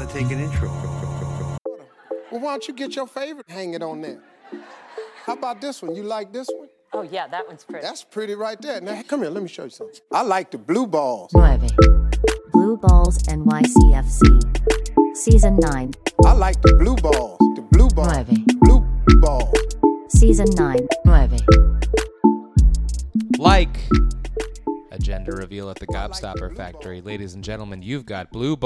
to take an intro. Well, why don't you get your favorite, hang it on there? How about this one? You like this one? Oh, yeah, that one's pretty. That's pretty right there. Now, come here, let me show you something. I like the blue balls. 9. Blue Balls NYCFC. Season 9. I like the blue balls. The blue balls. 9. Blue balls. Season 9. 9. Like a gender reveal at the Gobstopper Factory. Ladies and gentlemen, you've got blue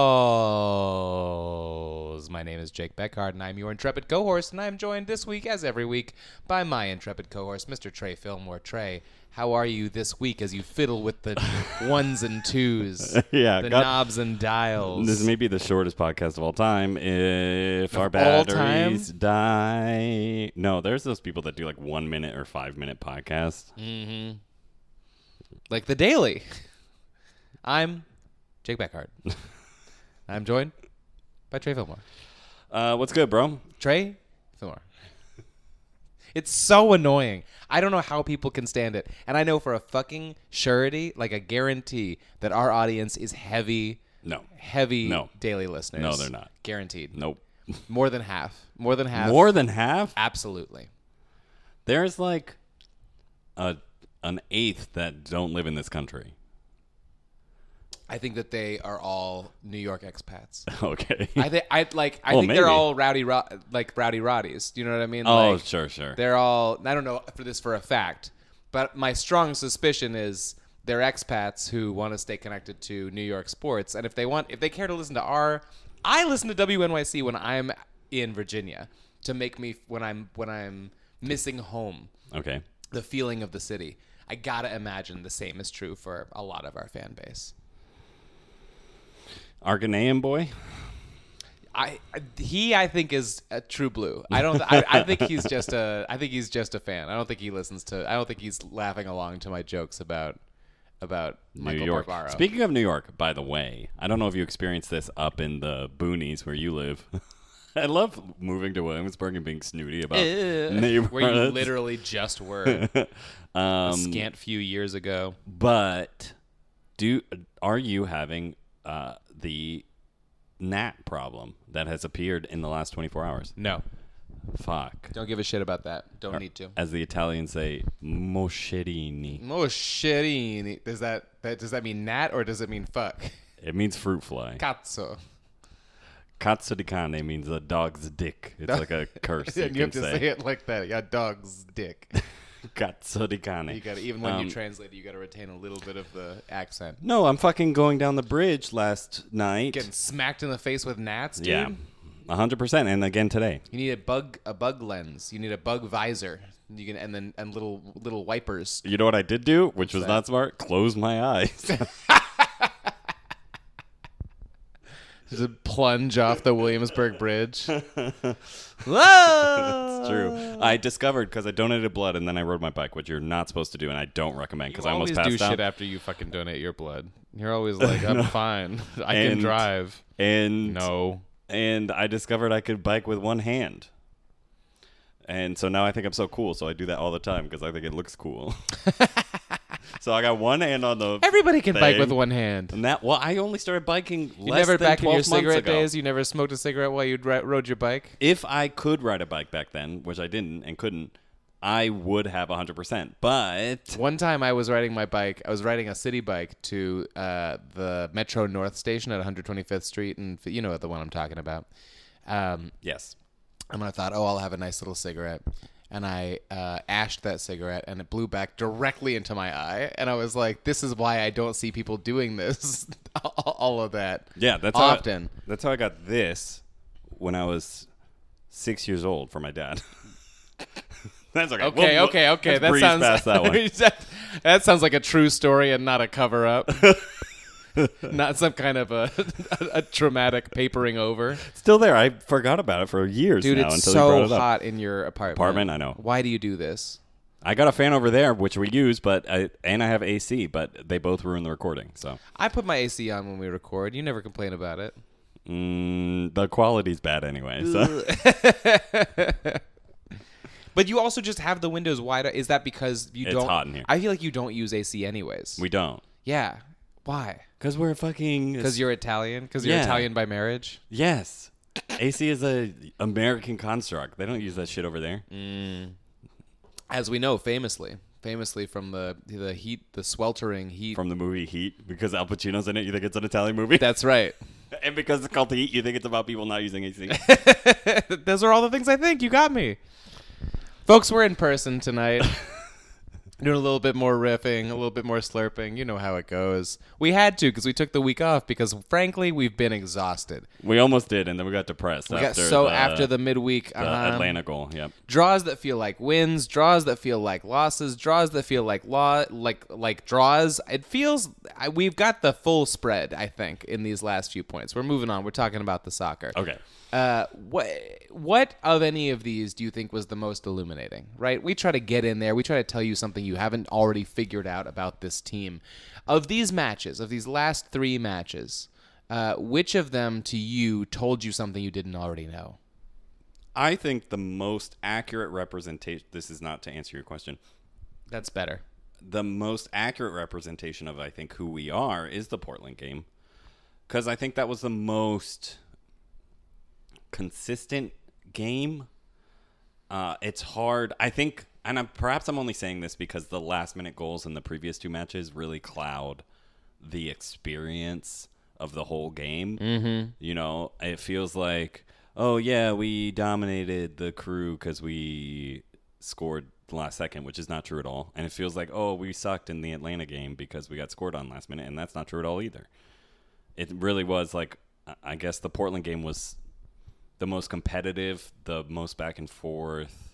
balls. My name is Jake Beckhard, and I'm your intrepid co-host, and I'm joined this week, as every week, by my intrepid co-host, Mr. Trey Fillmore. Trey, how are you this week as you fiddle with the ones and twos, the knobs and dials? This may be the shortest podcast of all time. If our all batteries die. No, there's those people that do like 1 minute or 5 minute podcasts. Mm-hmm. Like The Daily. I'm Jake Beckhard. I'm joined by Trey Fillmore. What's good, bro? Trey Fillmore. It's so annoying. I don't know how people can stand it. And I know for a fucking surety, like a guarantee, that our audience is heavy daily listeners. No, they're not. Guaranteed. Nope. More than half. More than half. More than half? Absolutely. There's like an eighth that don't live in this country. I think that they are all New York expats. Okay. I think maybe. they're all rowdy Roddies. Do you know what I mean? Oh, like, sure. They're all. I don't know for this for a fact, but my strong suspicion is they're expats who want to stay connected to New York sports, and if they care to listen to I listen to WNYC when I'm in Virginia to make me when I'm missing home. Okay. The feeling of the city. I gotta imagine the same is true for a lot of our fan base. Our Ghanaian boy? I think is a true blue. I think he's just a fan. I don't think he listens to. I don't think he's laughing along to my jokes about Michael New York. Barbaro. Speaking of New York, by the way, I don't know if you experienced this up in the boonies where you live. I love moving to Williamsburg and being snooty about neighborhoods. Where you literally just were a scant few years ago. But are you having the gnat problem that has appeared in the last 24 hours? No. Fuck. Don't give a shit about that. Don't need to. As the Italians say, moscerini. Moscerini. Does that mean gnat or does it mean fuck? It means fruit fly. Cazzo. Cazzo di cane means a dog's dick. It's like a curse. You have to say it like that. Yeah, dog's dick. Cazzo di cane. You gotta, even when you translate it, you gotta retain a little bit of the accent. No, I'm fucking going down the bridge last night. Getting smacked in the face with gnats, dude. Yeah, 100%. And again today. You need a bug lens. You need a bug visor. You can and little wipers. You know what I did do, which was not smart? Close my eyes. Just plunge off the Williamsburg Bridge. Whoa! That's true. I discovered because I donated blood and then I rode my bike, which you're not supposed to do, and I don't recommend because I almost passed out. You always do shit after you fucking donate your blood. You're always like, I'm fine. I can drive. And I discovered I could bike with one hand. And so now I think I'm so cool, so I do that all the time because I think it looks cool. So I got one hand on the Everybody can thing. bike with one hand. And I only started biking you less never than back 12 in your months cigarette ago. days? You never smoked a cigarette while you rode your bike? If I could ride a bike back then, which I didn't and couldn't, I would have 100%. But one time I was riding my bike. I was riding a city bike to the Metro North station at 125th Street, and you know the one I'm talking about. Yes. And I thought, I'll have a nice little cigarette. And I ashed that cigarette, and it blew back directly into my eye. And I was like, this is why I don't see people doing this, all of that. Yeah, that's often. That's how I got this when I was 6 years old for my dad. That's okay. Okay. That sounds past that one. That sounds like a true story and not a cover-up. Not some kind of a traumatic papering over. Still there. I forgot about it for years Dude, now it's until you brought so it up. hot in your apartment. I know. Why do you do this? I got a fan over there, which we use, and I have AC, but they both ruin the recording. So I put my AC on when we record. You never complain about it. The quality's bad anyway. So. But you also just have the windows wide. Is that because you don't? It's hot in here. I feel like you don't use AC anyways. We don't. Yeah. Why? Because we're fucking. Because you're Italian? Because you're Yeah. Italian by marriage? Yes. AC is a American construct. They don't use that shit over there. As we know, famously from the heat, the sweltering heat. From the movie Heat, because Al Pacino's in it, you think it's an Italian movie? That's right. And because it's called Heat, you think it's about people not using AC. Those are all the things I think. You got me. Folks, we're in person tonight. Doing a little bit more riffing, a little bit more slurping. You know how it goes. We had to because we took the week off because, frankly, we've been exhausted. We almost did, and then we got depressed after the midweek. the Atlanta goal. Yep. Draws that feel like wins, draws that feel like losses, draws that feel like draws. It feels we've got the full spread, I think, in these last few points. We're moving on. We're talking about the soccer. Okay. What of any of these do you think was the most illuminating? Right? We try to get in there. We try to tell you something you haven't already figured out about this team. Of these matches, of these last 3 matches, which of them to you told you something you didn't already know? I think the most accurate representation. This is not to answer your question. That's better. The most accurate representation of, I think, who we are is the Portland game, because I think that was the most consistent game. It's hard, I think, and perhaps I'm only saying this because the last minute goals in the previous 2 matches really cloud the experience of the whole game. You know, it feels like, oh yeah, we dominated the Crew because we scored the last second, which is not true at all. And it feels like, oh, we sucked in the Atlanta game because we got scored on last minute, and that's not true at all either. It really was like, I guess the Portland game was the most competitive, the most back and forth.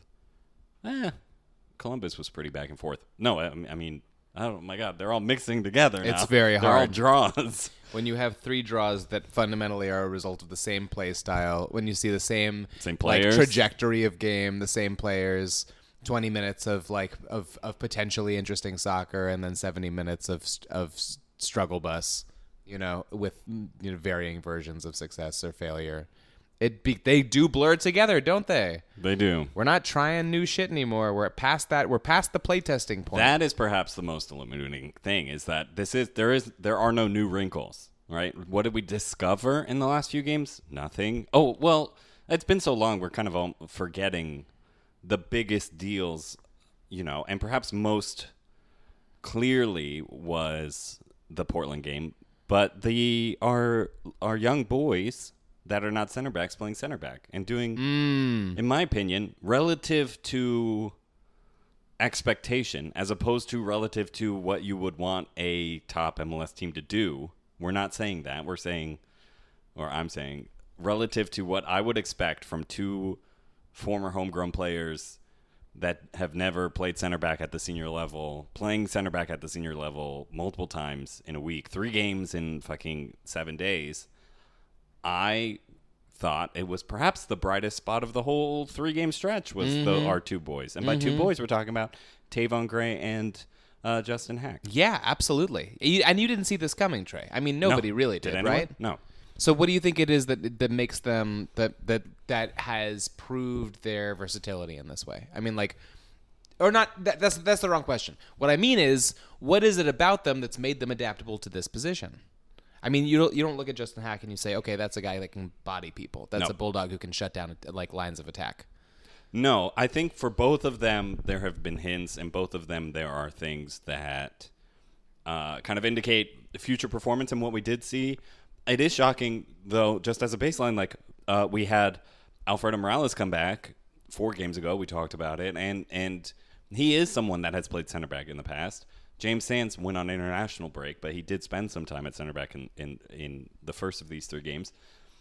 Columbus was pretty back and forth. No, I mean, oh my God, they're all mixing together now. It's very They're all hard. draws. When you have 3 draws that fundamentally are a result of the same play style, when you see the same players, trajectory of game, the same players, 20 minutes of potentially interesting soccer, and then 70 minutes of struggle bus, with varying versions of success or failure. They do blur together, don't they? They do. We're not trying new shit anymore. We're past that. We're past the playtesting point. That is perhaps the most illuminating thing, is that there are no new wrinkles, right? What did we discover in the last few games? Nothing. Oh, well, it's been so long, we're kind of forgetting the biggest deals, and perhaps most clearly was the Portland game. But our young boys that are not center backs playing center back and doing, in my opinion, relative to expectation, as opposed to relative to what you would want a top MLS team to do. We're not saying that. We're saying, or I'm saying, relative to what I would expect from 2 former homegrown players that have never played center back at the senior level, playing center back at the senior level multiple times in a week, 3 games in fucking 7 days. I thought it was perhaps the brightest spot of the whole 3-game stretch was our 2 boys. And by 2 boys, we're talking about Tavon Gray and Justin Hack. Yeah, absolutely. And you didn't see this coming, Trey. I mean, nobody really did, anyone? right? No. So what do you think it is that makes them that has proved their versatility in this way? I mean, or not? That's the wrong question. What I mean is, what is it about them that's made them adaptable to this position? I mean, you don't look at Justin Hack and you say, okay, that's a guy that can body people. That's a bulldog who can shut down lines of attack. No, I think for both of them there have been hints, and both of them there are things that kind of indicate future performance. And what we did see, it is shocking though. Just as a baseline, we had Alfredo Morales come back 4 games ago. We talked about it, and he is someone that has played center back in the past. James Sands went on international break, but he did spend some time at center back in the first of these 3 games.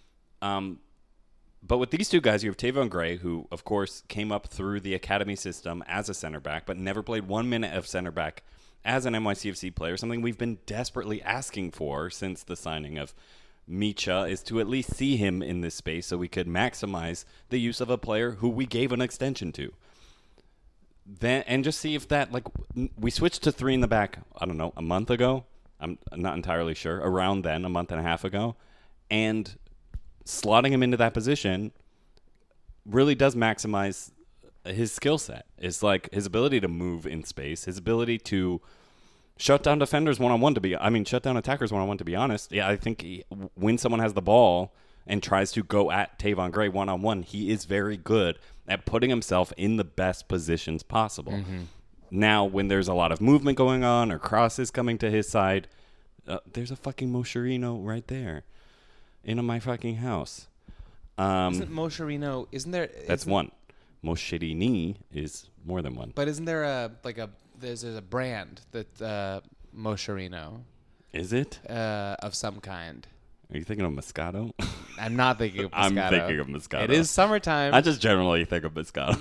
But with these 2 guys, you have Tavon Gray, who, of course, came up through the academy system as a center back, but never played 1 minute of center back as an NYCFC player, something we've been desperately asking for since the signing of Micha, is to at least see him in this space so we could maximize the use of a player who we gave an extension to. Then, and just see if that, we switched to 3 in the back, I don't know, a month ago. I'm not entirely sure. Around then, a month and a half ago. And slotting him into that position really does maximize his skill set. It's like his ability to move in space, his ability to shut down defenders one-on-one shut down attackers one-on-one, to be honest. Yeah, I think when someone has the ball and tries to go at Tavon Gray one-on-one, he is very good at putting himself in the best positions possible. Mm-hmm. Now, when there's a lot of movement going on or crosses coming to his side, there's a fucking Moscherino right there in my fucking house. Isn't Moscherino, That's one. Moscherini is more than one. But isn't there there's a brand that Moscherino? Is it? Of some kind. Are you thinking of Moscato? I'm not thinking of Moscato. I'm thinking of Moscato. It is summertime. I just generally think of Moscato.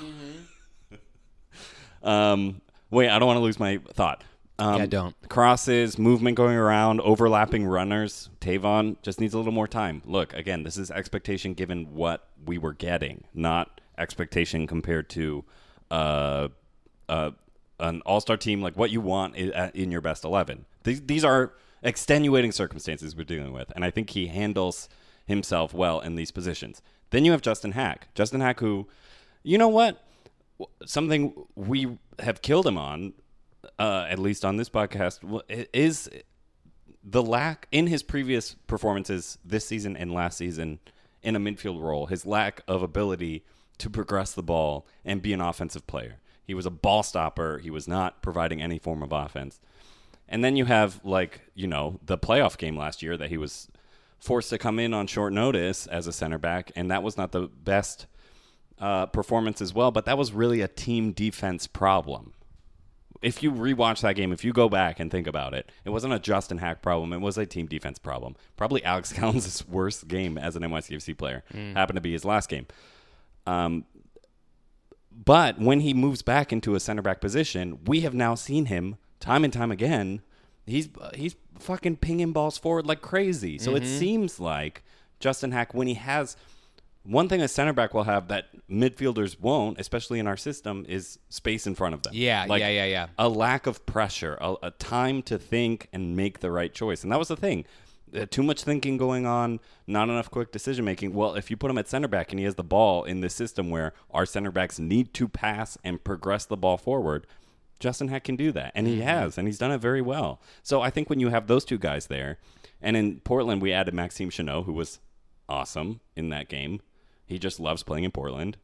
Mm-hmm. Wait, I don't want to lose my thought. Don't. Crosses, movement going around, overlapping runners. Tavon just needs a little more time. Look, again, this is expectation given what we were getting, not expectation compared to an all-star team, like what you want in your best 11. These are extenuating circumstances we're dealing with, and I think he handles himself well in these positions. Then you have Justin Hack. Justin Hack, who, you know what? Something we have killed him on, at least on this podcast, is the lack in his previous performances this season and last season in a midfield role, his lack of ability to progress the ball and be an offensive player. He was a ball stopper. He was not providing any form of offense. And then you have, the playoff game last year that he was forced to come in on short notice as a center back, and that was not the best performance as well, but that was really a team defense problem. If you rewatch that game, if you go back and think about it, it wasn't a Justin Hack problem. It was a team defense problem. Probably Alex Collins' worst game as an NYCFC player happened to be his last game. But when he moves back into a center back position, we have now seen him time and time again. He's fucking pinging balls forward like crazy. So it seems like Justin Hack, when he has one thing a center back will have that midfielders won't, especially in our system, is space in front of them. Yeah. A lack of pressure, a time to think and make the right choice. And that was the thing. Too much thinking going on, not enough quick decision making. Well, if you put him at center back and he has the ball in this system where our center backs need to pass and progress the ball forward, Justin Hack can do that. And he has, and he's done it very well. So I think when you have those two guys there, and in Portland we added Maxime Chanot, who was awesome in that game. He just loves playing in Portland.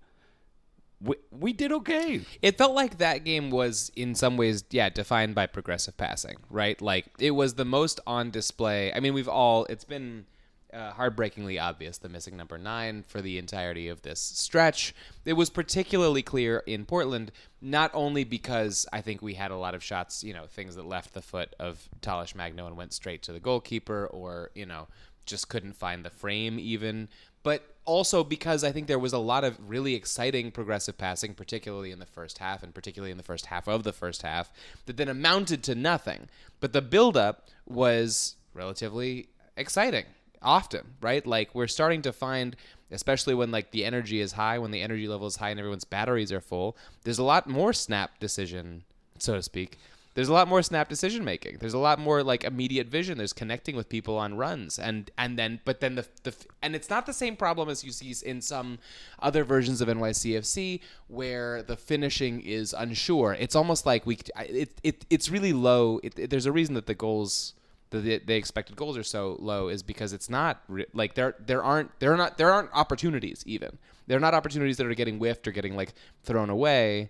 We did okay. It felt like that game was, in some ways, defined by progressive passing, right? Like, it was the most on display. I mean, it's been heartbreakingly obvious, the missing number 9 for the entirety of this stretch. It was particularly clear in Portland, not only because I think we had a lot of shots, things that left the foot of Talish Magno and went straight to the goalkeeper, or, just couldn't find the frame even, but also because I think there was a lot of really exciting progressive passing, particularly in the first half, and particularly in the first half of the first half, that then amounted to nothing. But the buildup was relatively exciting, often, right? Like, we're starting to find, especially when the energy is high, when the energy level is high and everyone's batteries are full, there's a lot more snap decision, so to speak. There's a lot more snap decision making. There's a lot more immediate vision. There's connecting with people on runs, and then it's not the same problem as you see in some other versions of NYCFC where the finishing is unsure. It's almost like it's really low. There's a reason that the goals, the expected goals are so low, is because it's not there aren't opportunities even. There are not opportunities that are getting whiffed or getting thrown away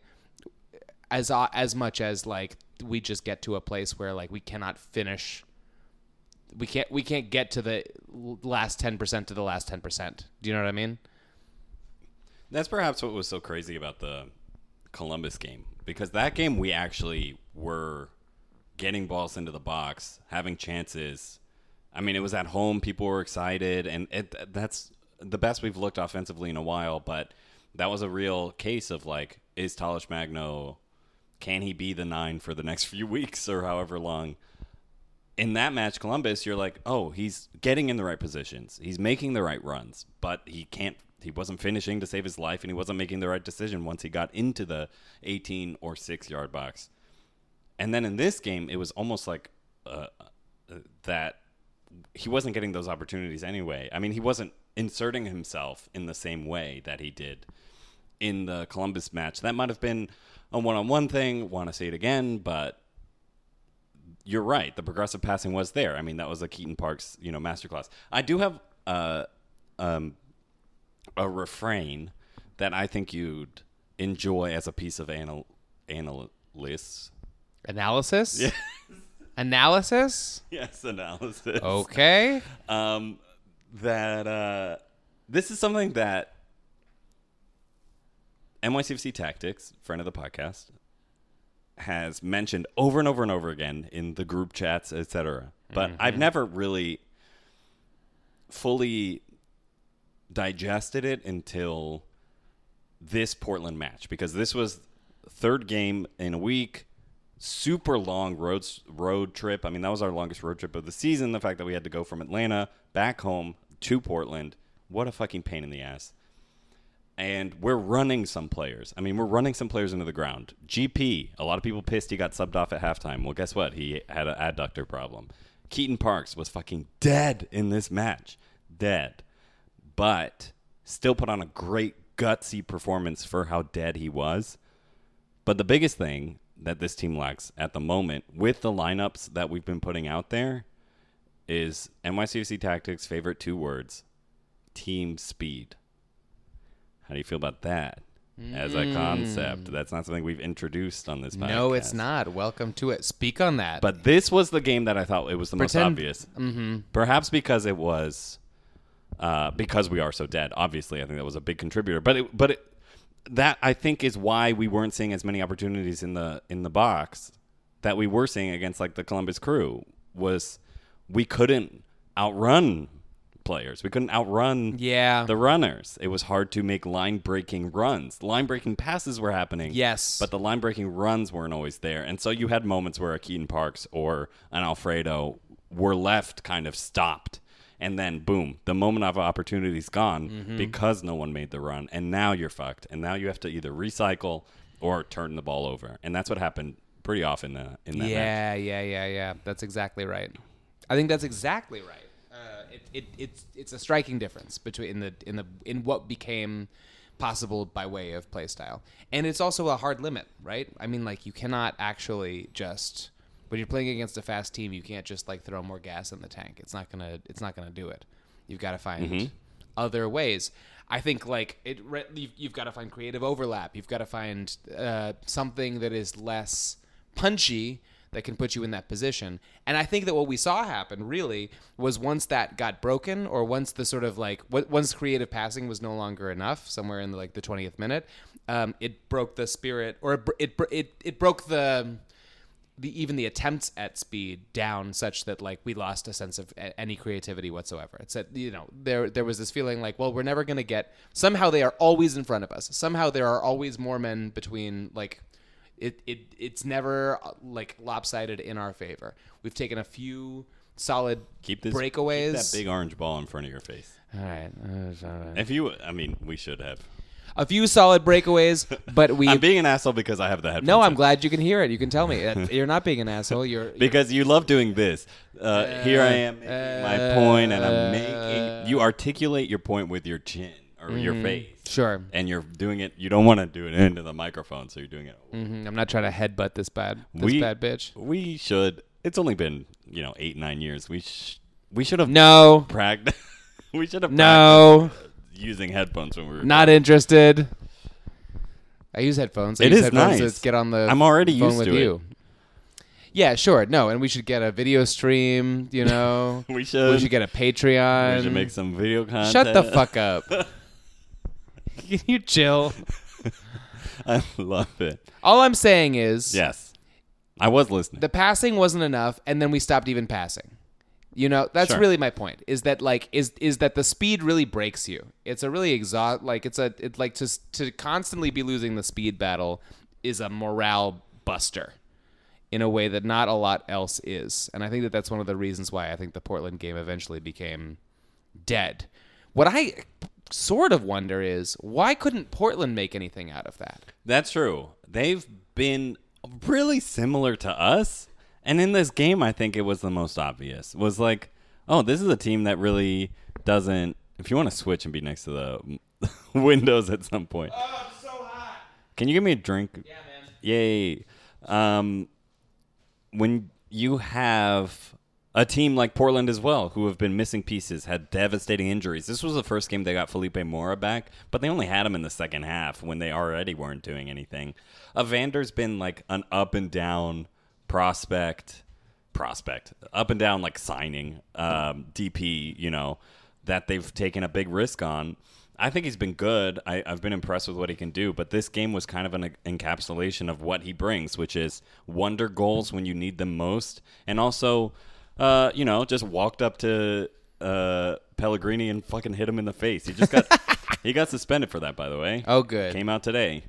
as much as we just get to a place where we cannot finish. We can't get to the last 10% to the last 10%. Do you know what I mean? That's perhaps what was so crazy about the Columbus game, because that game we actually were getting balls into the box, having chances. I mean, it was at home. People were excited, and that's the best we've looked offensively in a while. But that was a real case of is Talish Magno, can he be the 9 for the next few weeks or however long? In that match, Columbus, you're he's getting in the right positions. He's making the right runs, but he wasn't finishing to save his life, and he wasn't making the right decision once he got into the 18 or 6-yard box. And then in this game, it was almost that he wasn't getting those opportunities anyway. I mean, he wasn't inserting himself in the same way that he did in the Columbus match. That might have been a one-on-one thing. Want to say it again, but you're right. The progressive passing was there. I mean, that was a Keaton Parks, masterclass. I do have a refrain that I think you'd enjoy as a piece of analysis. Analysis? Yeah. Analysis? Yes, analysis. Okay. This is something that NYCFC Tactics, friend of the podcast, has mentioned over and over and over again in the group chats, etc. But I've never really fully digested it until this Portland match, because this was third game in a week, super long road trip. I mean, that was our longest road trip of the season. The fact that we had to go from Atlanta back home to Portland, what a fucking pain in the ass. And we're running some players. I mean, we're running some players into the ground. GP, a lot of people pissed he got subbed off at halftime. Well, guess what? He had an adductor problem. Keaton Parks was fucking dead in this match. Dead. But still put on a great gutsy performance for how dead he was. But the biggest thing that this team lacks at the moment with the lineups that we've been putting out there is NYCFC Tactics' favorite 2 words, team speed. How do you feel about that as a concept? That's not something we've introduced on this podcast. No, it's not. Welcome to it. Speak on that. But this was the game that I thought it was the most obvious. Mm-hmm. Perhaps because it was because we are so dead. Obviously, I think that was a big contributor. But that I think is why we weren't seeing as many opportunities in the box that we were seeing against like the Columbus Crew. Was we couldn't outrun players. We couldn't outrun the runners. It was hard to make line-breaking runs. Line-breaking passes were happening. Yes. But the line-breaking runs weren't always there. And so you had moments where a Keaton Parks or an Alfredo were left kind of stopped. And then, boom, the moment of opportunity is gone because no one made the run. And now you're fucked. And now you have to either recycle or turn the ball over. And that's what happened pretty often in that match. Yeah. That's exactly right. I think that's exactly right. It's a striking difference between in what became possible by way of play style, and it's also a hard limit, right? I mean, like you cannot actually just when you're playing against a fast team, you can't just like throw more gas in the tank. It's not gonna do it. You've got to find other ways. I think like you've got to find creative overlap. You've got to find something that is less punchy that can put you in that position. And I think that what we saw happen really was once that got broken, or once the sort of like once creative passing was no longer enough, somewhere in the 20th minute, it broke the spirit, or it broke the even the attempts at speed down, such that like we lost a sense of any creativity whatsoever. It's that there was this feeling like, well, we're never going to get. Somehow they are always in front of us. Somehow there are always more men between like. It's never like lopsided in our favor. We've taken a few solid breakaways. Keep that big orange ball in front of your face. All right. We should have. A few solid breakaways, but I'm being an asshole because I have the headphones. No, I'm glad you can hear it. You can tell me. You're not being an asshole. Because you love doing this. Here I am making my point, and I'm making... You articulate your point with your chin. Or your face. Sure. And you're doing it, you don't want to do it into the microphone, so you're doing it. I'm not trying to headbutt this bad bitch. We should. It's only been, 8-9 years. We should have practiced. We should have practiced using headphones when we were not interested. I use headphones. I use use headphones nice. To get on the I'm already phone used with to you. Yeah, sure. No, and we should get a video stream, We should. We should get a Patreon. We should make some video content. Shut the fuck up. Can you chill? I love it. All I'm saying is... Yes. I was listening. The passing wasn't enough, and then we stopped even passing. That's really my point. Is that like is that the speed really breaks you? It's a really to constantly be losing the speed battle is a morale buster in a way that not a lot else is. And I think that that's one of the reasons why I think the Portland game eventually became dead. What I sort of wonder is, why couldn't Portland make anything out of that? That's true. They've been really similar to us. And in this game, I think it was the most obvious. It was like, oh, this is a team that really doesn't... If you want to switch and be next to the windows at some point. Oh, I'm so hot. Can you give me a drink? Yeah, man. Yay. When you have a team like Portland as well, who have been missing pieces, had devastating injuries. This was the first game they got Felipe Mora back, but they only had him in the second half when they already weren't doing anything. Evander's been like an up and down prospect, up and down like signing, DP, that they've taken a big risk on. I think he's been good. I've been impressed with what he can do, but this game was kind of an encapsulation of what he brings, which is wonder goals when you need them most, and also just walked up to Pellegrini and fucking hit him in the face. He just got he got suspended for that, by the way. Oh, good. Came out today.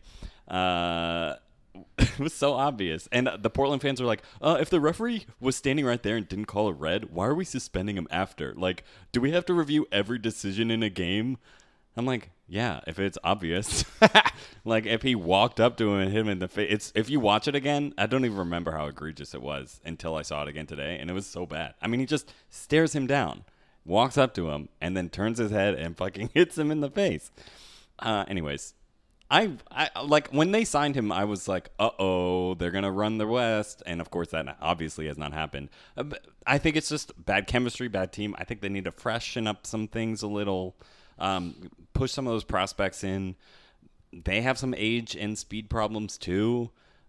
It was so obvious. And the Portland fans were like, if the referee was standing right there and didn't call it red, why are we suspending him after? Like, do we have to review every decision in a game? I'm like, yeah, if it's obvious. Like, if he walked up to him and hit him in the face. If you watch it again, I don't even remember how egregious it was until I saw it again today, and it was so bad. I mean, he just stares him down, walks up to him, and then turns his head and fucking hits him in the face. Anyways, I like, when they signed him, I was like, uh-oh, they're going to run the West, and of course that obviously has not happened. I think it's just bad chemistry, bad team. I think they need to freshen up some things a little. Push some of those prospects in. They have some age and speed problems too,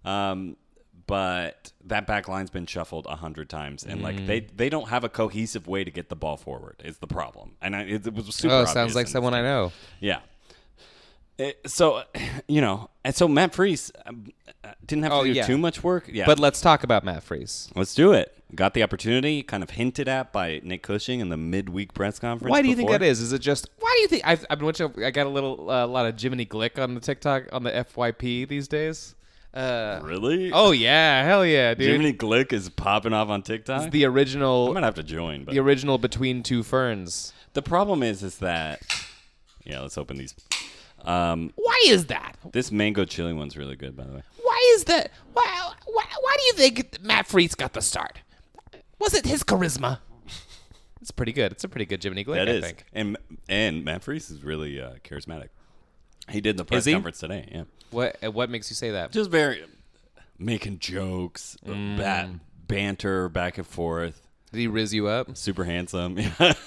but that back line's been shuffled 100 times, and like they don't have a cohesive way to get the ball forward. Is the problem, and it was super. Oh, sounds like someone I know. Yeah. And so Matt Freese didn't have to do too much work. Yeah, But let's talk about Matt Freese. Let's do it. Got the opportunity, kind of hinted at by Nick Cushing in the midweek press conference. Why do you think that is? Is it just? Why do you think I've been watching? I got a lot of Jiminy Glick on the TikTok on the FYP these days. Really? Oh yeah, hell yeah, dude. Jiminy Glick is popping off on TikTok. It's the original. I'm gonna have to join. But the original Between Two Ferns. The problem is that. Yeah, let's open these. Why is that? This mango chili one's really good, by the way. Why is that? Why do you think Matt Freese got the start? Was it his charisma? It's pretty good. It's a pretty good Jiminy Glick, I think. And Matt Freese is really charismatic. He did the press conference today. Yeah. What makes you say that? Just very making jokes, banter back and forth. Did he riz you up? Super handsome.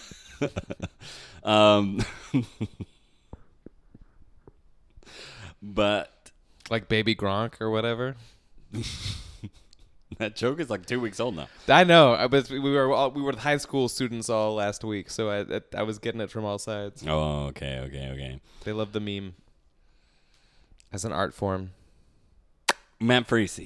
But like Baby Gronk or whatever. That joke is like 2 weeks old now. I know, but we were high school students all last week, so I was getting it from all sides. Oh, okay. They love the meme as an art form. Matt Freese,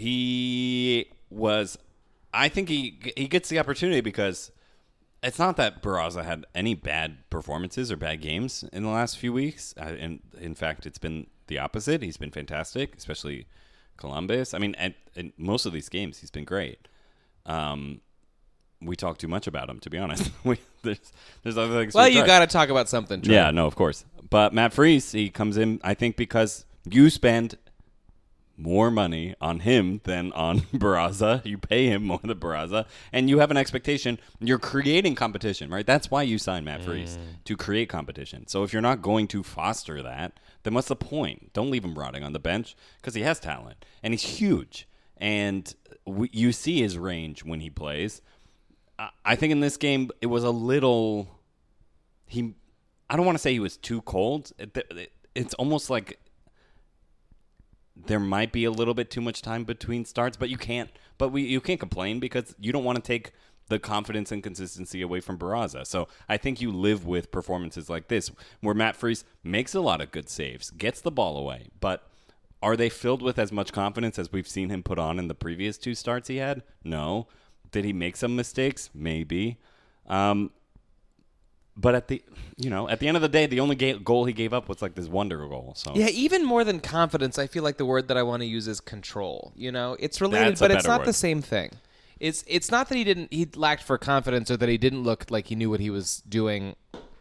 I think he gets the opportunity because it's not that Barraza had any bad performances or bad games in the last few weeks. In fact, it's been the opposite. He's been fantastic, especially Columbus. I mean, in most of these games, he's been great. We talk too much about him, to be honest. There's other things. Well, you got to talk about something, Trey. Yeah, no, of course. But Matt Freese, he comes in, I think, because you spend more money on him than on Barraza. You pay him more than Barraza, and you have an expectation. You're creating competition, right? That's why you signed Matt Freese, to create competition. So if you're not going to foster that, then what's the point? Don't leave him rotting on the bench because he has talent, and he's huge. And you see his range when he plays. I think in this game, it was a little... I don't want to say he was too cold. It's almost like there might be a little bit too much time between starts, but you can't complain because you don't want to take the confidence and consistency away from Barraza. So I think you live with performances like this where Matt Freese makes a lot of good saves, gets the ball away, but are they filled with as much confidence as we've seen him put on in the previous 2 starts he had? No. Did he make some mistakes? Maybe. But at the end of the day, the only goal he gave up was like this wonder goal. So yeah, even more than confidence, I feel like the word that I want to use is control. It's related, but it's not the same thing. It's not that he lacked for confidence or that he didn't look like he knew what he was doing.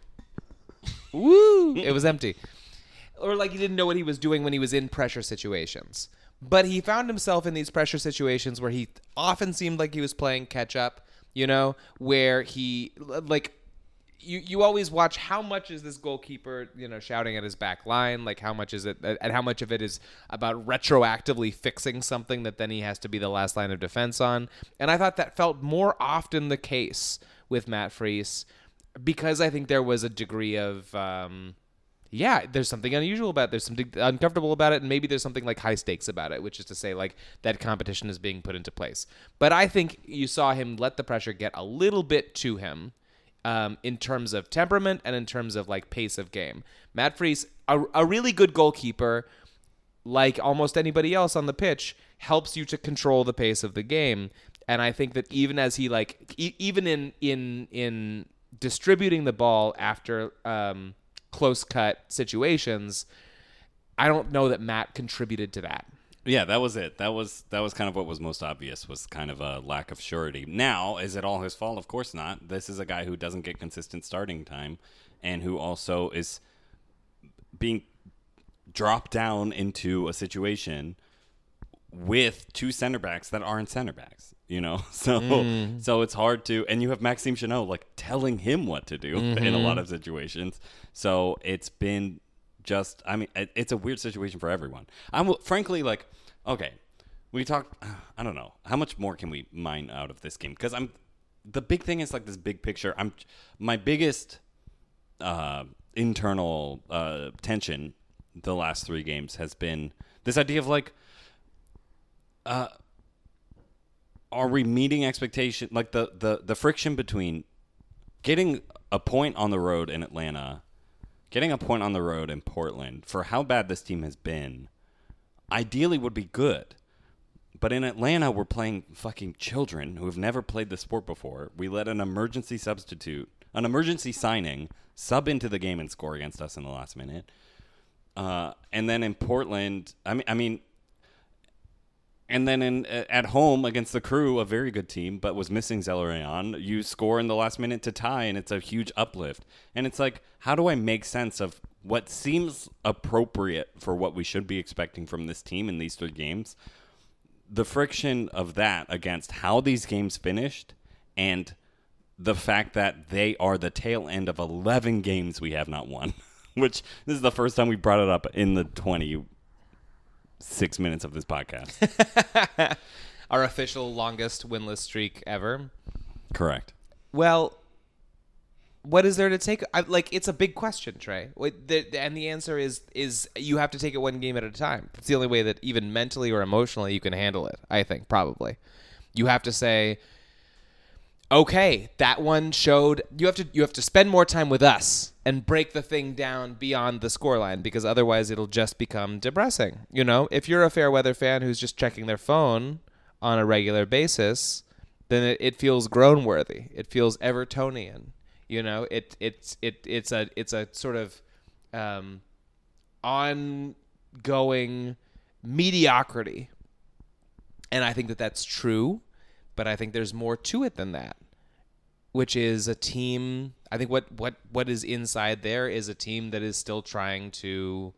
Woo! It was empty. Or like he didn't know what he was doing when he was in pressure situations. But he found himself in these pressure situations where he often seemed like he was playing catch up, where he you always watch how much is this goalkeeper, shouting at his back line, like how much is it, and how much of it is about retroactively fixing something that then he has to be the last line of defense on. And I thought that felt more often the case with Matt Freese, because I think there was a degree of, there's something unusual about it. There's something uncomfortable about it, and maybe there's something like high stakes about it, which is to say, like, that competition is being put into place. But I think you saw him let the pressure get a little bit to him, in terms of temperament and in terms of like pace of game. Matt Freese, a really good goalkeeper, like almost anybody else on the pitch, helps you to control the pace of the game. And I think that even as he even in distributing the ball after close cut situations, I don't know that Matt contributed to that. Yeah, that was it. That was kind of what was most obvious, was kind of a lack of surety. Now, is it all his fault? Of course not. This is a guy who doesn't get consistent starting time, and who also is being dropped down into a situation with two center backs that aren't center backs, So it's hard to, and you have Maxime Chanot like telling him what to do in a lot of situations. So it's been just, it's a weird situation for everyone. I'm frankly like, okay, we talked, I don't know, how much more can we mine out of this game? Because the big thing is like this big picture. My biggest internal tension the last 3 games has been this idea of like, are we meeting expectation? Like the friction between getting a point on the road in Atlanta, getting a point on the road in Portland, for how bad this team has been, ideally would be good. But in Atlanta, we're playing fucking children who have never played the sport before. We let an emergency signing, sub into the game and score against us in the last minute. And then in Portland, and then at home against the Crew, a very good team, but was missing Zelarayan, you score in the last minute to tie, and it's a huge uplift. And it's like, how do I make sense of what seems appropriate for what we should be expecting from this team in these 3 games? The friction of that against how these games finished, and the fact that they are the tail end of 11 games we have not won, which this is the first time we brought it up in the 26 minutes of this podcast. Our official longest winless streak ever. Correct. Well, what is there to take? It's a big question, Trey. And the answer is you have to take it one game at a time. It's the only way that even mentally or emotionally you can handle it, I think, probably. You have to say, okay, that one showed. You have to spend more time with us and break the thing down beyond the scoreline, because otherwise it'll just become depressing. If you're a Fairweather fan who's just checking their phone on a regular basis, then it feels groan-worthy. It feels Evertonian. It's a sort of ongoing mediocrity, and I think that that's true. But I think there's more to it than that, which is a team. I think what is inside there is a team that is still trying to.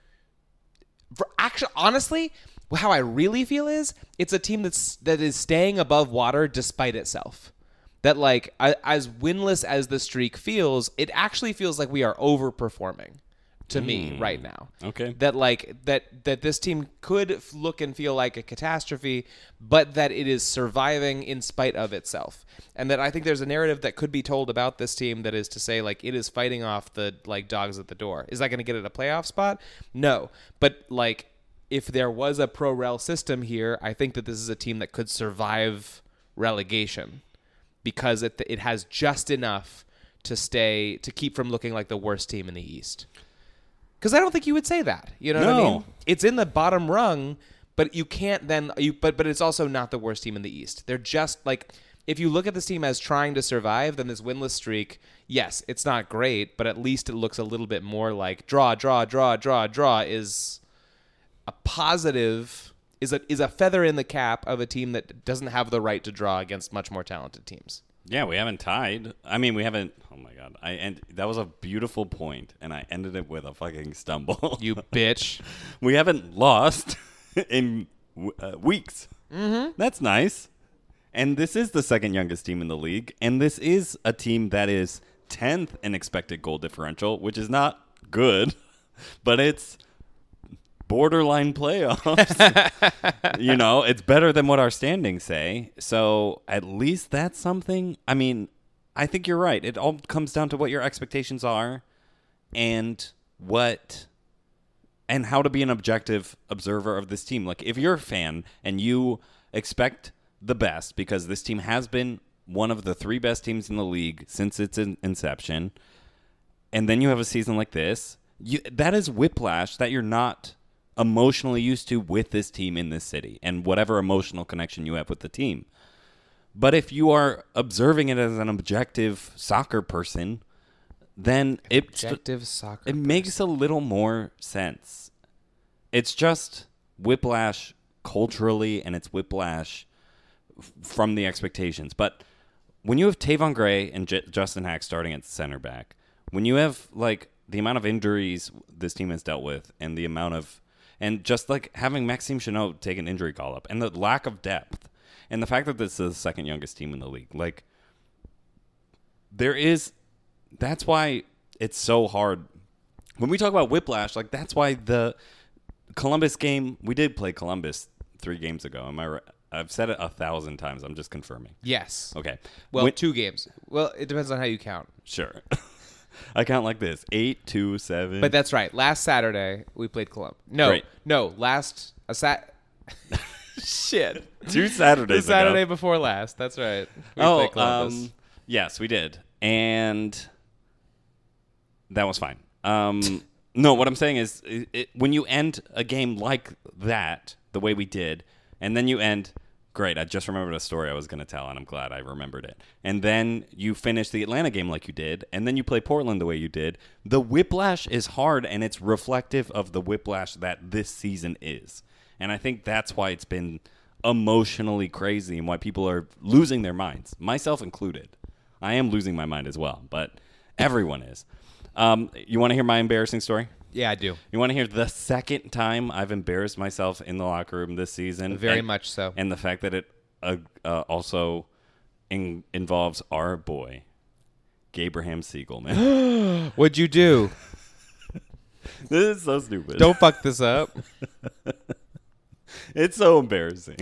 Honestly, how I really feel is it's a team that is staying above water despite itself. That, like, as winless as the streak feels, it actually feels like we are overperforming to me right now. Okay. That this team could look and feel like a catastrophe, but that it is surviving in spite of itself. And that I think there's a narrative that could be told about this team that is to say, like, it is fighting off the, like, dogs at the door. Is that going to get it a playoff spot? No. But, like, if there was a pro-rel system here, I think that this is a team that could survive relegation, because it has just enough to keep from looking like the worst team in the East. Because I don't think you would say that. You know what I mean? It's in the bottom rung, but you can't then. But it's also not the worst team in the East. They're just like, if you look at this team as trying to survive, then this winless streak, yes, it's not great, but at least it looks a little bit more like draw is a positive, is a feather in the cap of a team that doesn't have the right to draw against much more talented teams. Yeah, we haven't tied. I mean, we haven't. Oh my God! That was a beautiful point, and I ended it with a fucking stumble. You bitch. We haven't lost in weeks. Mm-hmm. That's nice. And this is the second youngest team in the league, and this is a team that is 10th in expected goal differential, which is not good, but it's borderline playoffs. You know, it's better than what our standings say. So at least that's something. I mean, I think you're right. It all comes down to what your expectations are and how to be an objective observer of this team. Like, if you're a fan and you expect the best, because this team has been one of the 3 best teams in the league since its inception, and then you have a season like this, that is whiplash that you're not emotionally used to with this team in this city and whatever emotional connection you have with the team. But if you are observing it as an objective soccer person, then it makes a little more sense. It's just whiplash culturally, and it's whiplash from the expectations. But when you have Tavon Gray and Justin Hack starting at center back, when you have like the amount of injuries this team has dealt with, and the amount of, and just like having Maxime Chanot take an injury call up, and the lack of depth, and the fact that this is the second youngest team in the league, like that's why it's so hard. When we talk about whiplash, like that's why the Columbus game, we did play Columbus 3 games ago. Am I right? I've said it 1,000 times. I'm just confirming. Yes. Okay. Well, 2 games. Well, it depends on how you count. Sure. I count like this: 8, 2, 7. But that's right. Last Saturday we played Columbus. Shit. 2 Saturdays. The Saturday before last. That's right. We played Columbus. Yes, we did, and that was fine. No, what I'm saying is, when you end a game like that, the way we did, and then you end, great, I just remembered a story I was going to tell, and I'm glad I remembered it. And then you finish the Atlanta game like you did, and then you play Portland the way you did. The whiplash is hard, and it's reflective of the whiplash that this season is. And I think that's why it's been emotionally crazy and why people are losing their minds, myself included. I am losing my mind as well, but everyone is. You want to hear my embarrassing story? Yeah, I do. You want to hear the second time I've embarrassed myself in the locker room this season? Very much so. And the fact that it also involves our boy, Gabraham Siegelman. What'd you do? This is so stupid. Don't fuck this up. It's so embarrassing.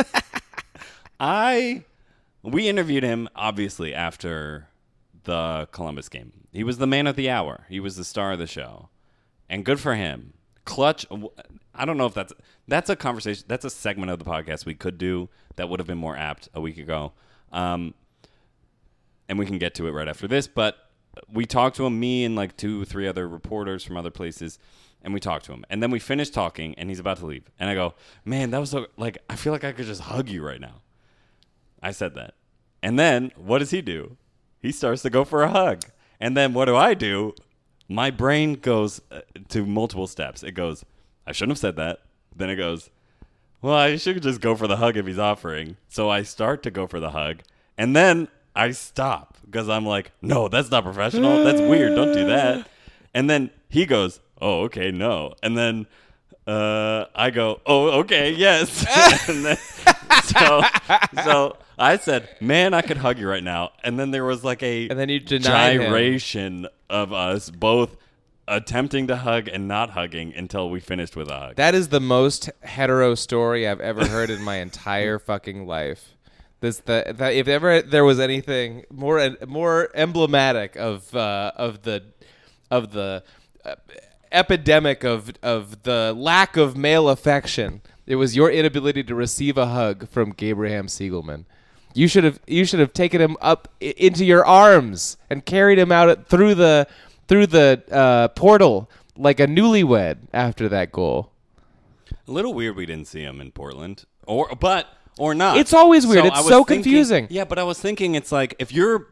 We interviewed him, obviously, after the Columbus game. He was the man of the hour. He was the star of the show. And good for him. Clutch. I don't know if that's a conversation. That's a segment of the podcast we could do that would have been more apt a week ago. And we can get to it right after this. But we talked to him, me and like 2 or 3 other reporters from other places. And we talked to him. And then we finished talking, and he's about to leave. And I go, man, that was so, like, I feel like I could just hug you right now. I said that. And then what does he do? He starts to go for a hug. And then what do? My brain goes to multiple steps. It goes, I shouldn't have said that. Then it goes, well, I should just go for the hug if he's offering. So I start to go for the hug. And then I stop because I'm like, no, that's not professional. That's weird. Don't do that. And then he goes, oh, okay, no. And then I go, oh, okay, yes. And then, so I said, man, I could hug you right now. And then there was like and then you denied gyration of us both attempting to hug and not hugging until we finished with a hug. That is the most hetero story I've ever heard in my entire fucking life. If ever there was anything more emblematic of the epidemic of the lack of male affection, it was your inability to receive a hug from Gabraham Siegelman. You should have taken him up into your arms and carried him out through the portal like a newlywed after that goal. A little weird we didn't see him in Portland, or not. It's always weird. It's so confusing. Yeah, but I was thinking, it's like if you're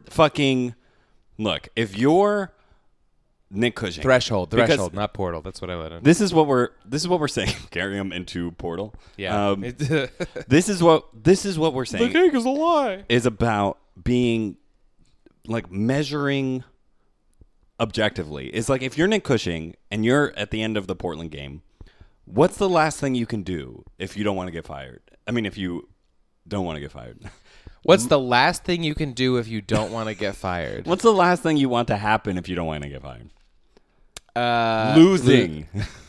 Nick Cushing. Threshold, not portal. That's what I let in. This is what we're saying. Carry him into portal. Yeah. This is what we're saying. The cake is a lie. Is about being like measuring objectively. It's like if you're Nick Cushing and you're at the end of the Portland game, what's the last thing you can do if you don't want to get fired? I mean, if you don't want to get fired. What's the last thing you can do if you don't want to get fired? What's the last thing you want to happen if you don't want to get fired? Losing.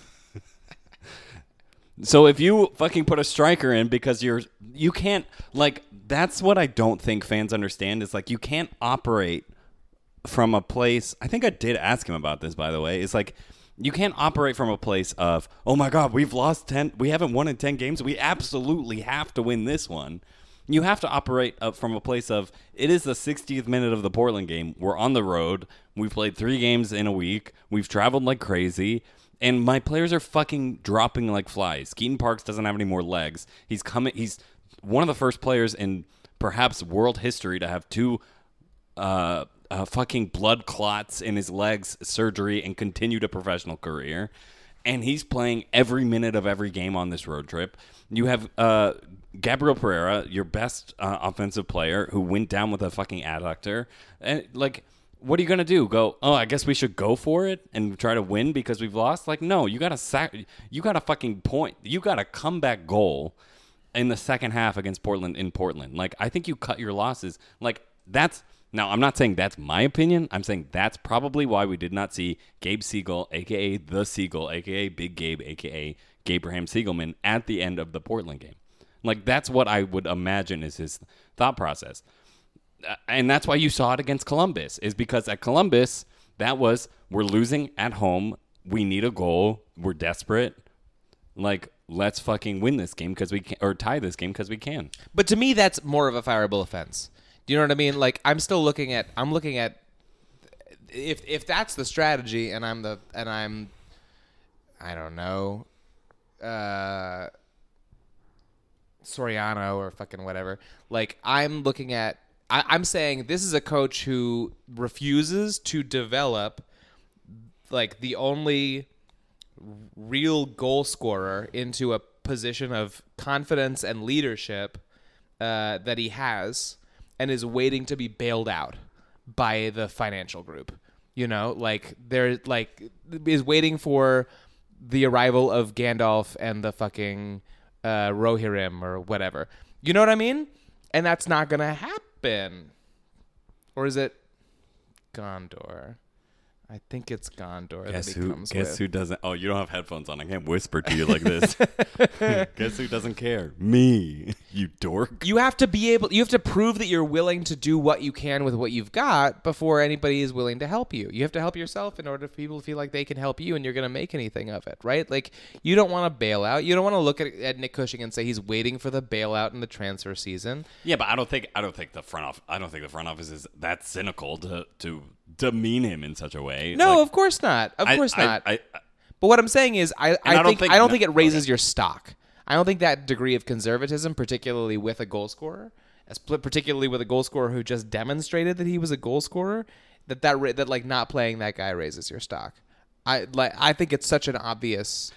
So if you fucking put a striker in because you can't, like, that's what I don't think fans understand is, like, you can't operate from a place. I think I did ask him about this, by the way. It's like, you can't operate from a place of, oh my God, we haven't won in 10 games. We absolutely have to win this one. You have to operate from a place of, it is the 60th minute of the Portland game. We're on the road. We've played 3 games in a week. We've traveled like crazy. And my players are fucking dropping like flies. Keaton Parks doesn't have any more legs. He's one of the first players in perhaps world history to have 2 fucking blood clots in his legs, surgery, and continued a professional career. And he's playing every minute of every game on this road trip. You have Gabriel Pereira, your best offensive player, who went down with a fucking adductor. And, like, what are you going to do? Go, oh, I guess we should go for it and try to win because we've lost? Like, no, you got to fucking point. You got a comeback goal in the second half against Portland in Portland. Like, I think you cut your losses. Like, now, I'm not saying that's my opinion. I'm saying that's probably why we did not see Gabe Siegel, a.k.a. The Siegel, a.k.a. Big Gabe, a.k.a. Gabraham Siegelman at the end of the Portland game. Like, that's what I would imagine is his thought process. And that's why you saw it against Columbus, is because at Columbus, we're losing at home. We need a goal. We're desperate. Like, let's fucking win this game because we can, or tie this game because we can. But to me, that's more of a fireable offense. Do you know what I mean? Like, I'm looking at if that's the strategy, and I'm I don't know, Soriano or fucking whatever. Like, I'm saying this is a coach who refuses to develop, like, the only real goal scorer into a position of confidence and leadership that he has, and is waiting to be bailed out by the financial group. You know, like, is waiting for the arrival of Gandalf and the fucking Rohirrim or whatever. You know what I mean? And that's not gonna happen. Or is it Gondor? I think it's Gondor. Guess who doesn't? Oh, you don't have headphones on. I can't whisper to you like this. Guess who doesn't care? Me, you dork. You have to prove that you're willing to do what you can with what you've got before anybody is willing to help you. You have to help yourself in order for people to feel like they can help you and you're going to make anything of it, right? Like, you don't want to bail out. You don't want to look at Nick Cushing and say he's waiting for the bailout in the transfer season. Yeah, but I don't think the front office is that cynical to demean him in such a way. No, of course not. Of course not. But what I'm saying is, I don't think it raises your stock. I don't think that degree of conservatism, particularly with a goal scorer, particularly with a goal scorer who just demonstrated that he was a goal scorer, that like not playing that guy raises your stock. I think it's such an obvious.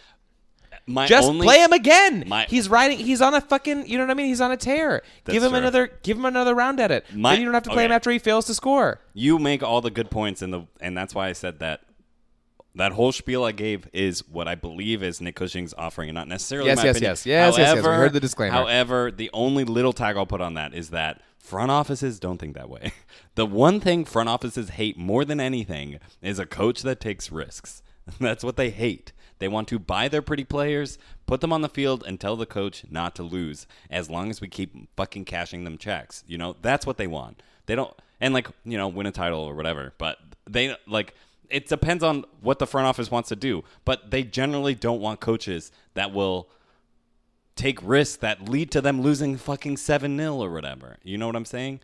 Play him again. He's on a fucking. You know what I mean? He's on a tear. Give him another round at it. Then you don't have to play him after he fails to score. You make all the good points and that's why I said that. That whole spiel I gave is what I believe is Nick Cushing's offering, and not necessarily my opinion. Yes. We heard the disclaimer. However, the only little tag I'll put on that is that front offices don't think that way. The one thing front offices hate more than anything is a coach that takes risks. That's what they hate. They want to buy their pretty players, put them on the field, and tell the coach not to lose as long as we keep fucking cashing them checks. You know, that's what they want. They don't, and like, you know, win a title or whatever, but they, like, it depends on what the front office wants to do, but they generally don't want coaches that will take risks that lead to them losing fucking 7-0 or whatever. You know what I'm saying?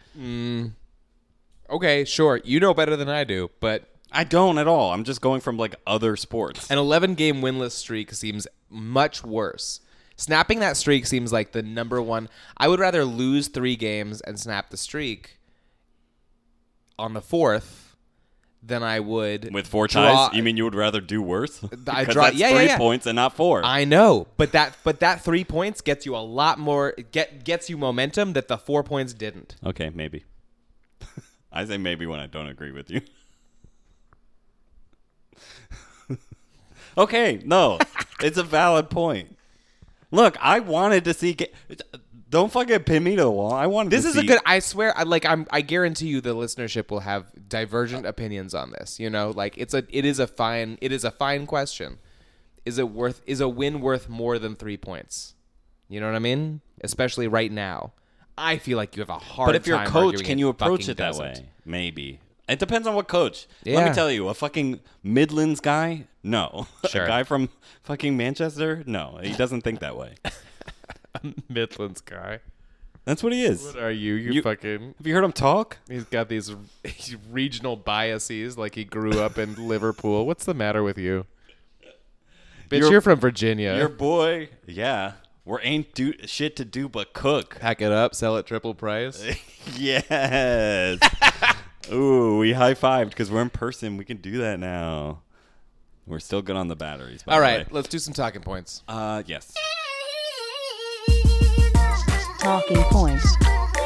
Okay, sure. You know better than I do, but I don't at all. I'm just going from like other sports. An 11-game winless streak seems much worse. Snapping that streak seems like the number one. I would rather lose 3 games and snap the streak on the 4th than I would with 4 ties. You mean you would rather do worse? That's 3 points and not 4. I know, but that 3 points gets you a lot more. Gets you momentum that the 4 points didn't. Okay, maybe. I say maybe when I don't agree with you. Okay, no, it's a valid point. Look, I wanted to see Don't fucking pin me to the wall. I want This is a good. I swear. I guarantee you, the listenership will have divergent opinions on this. You know, like it is a fine question. Is a win worth more than 3 points? You know what I mean? Especially right now, I feel like you have a hard. But if you're a time coach, arguing can you approach fucking it that doesn't. way? Maybe. It depends on what coach. Let Yeah. me tell you, a fucking Midlands guy, no. Sure. A guy from fucking Manchester, no. He doesn't think that way. Midlands guy. That's what he is. What are you? You fucking. Have you heard him talk? He's got these regional biases, like he grew up in Liverpool. What's the matter with you? Bitch, you're from Virginia. Your boy, yeah. We ain't shit to do but cook. Pack it up, sell it triple price. Yes. Ooh, we high-fived because we're in person. We can do that now. We're still good on the batteries. By All the right, way. let's do some talking points. Yes. Talking points.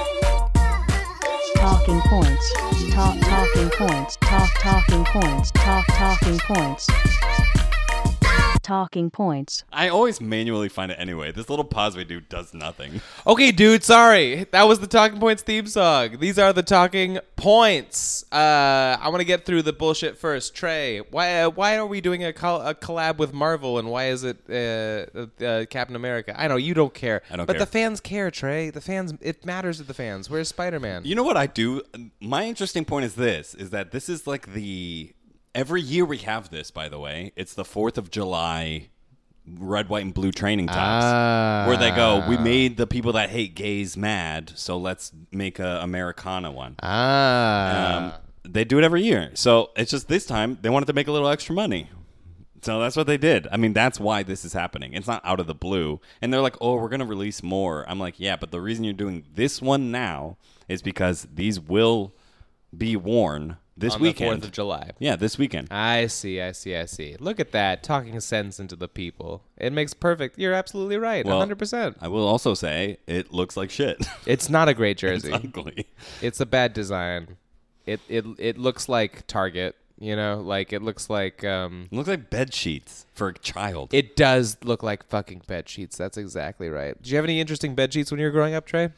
Talking points. Talking points. Talking points. Talking points. Talking points. I always manually find it anyway. This little pause we do does nothing. Okay, dude, sorry. That was the Talking Points theme song. These are the talking points. I want to get through the bullshit first. Trey, why are we doing a collab with Marvel, and why is it Captain America? I know you don't care. I don't but care. the fans care, Trey. The fans, it matters to the fans. Where's Spider-Man? You know what I do? My interesting point is that this is like every year we have this, by the way. It's the 4th of July red, white, and blue training tops where they go, we made the people that hate gays mad, so let's make a Americana one. They do it every year. So it's just this time they wanted to make a little extra money. So that's what they did. I mean, that's why this is happening. It's not out of the blue. And they're like, oh, we're going to release more. I'm like, yeah, but the reason you're doing this one now is because these will be worn this on weekend. the 4th of July. Yeah, this weekend. I see. Look at that. Talking sense into the people. It makes perfect. You're absolutely right. Well, 100%. I will also say it looks like shit. It's not a great It's jersey. ugly. It's a bad design. It looks like Target, you know? Like, it looks like... It looks like bed sheets for a child. It does look like fucking bed sheets. That's exactly right. Did you have any interesting bed sheets when you were growing up, Trey?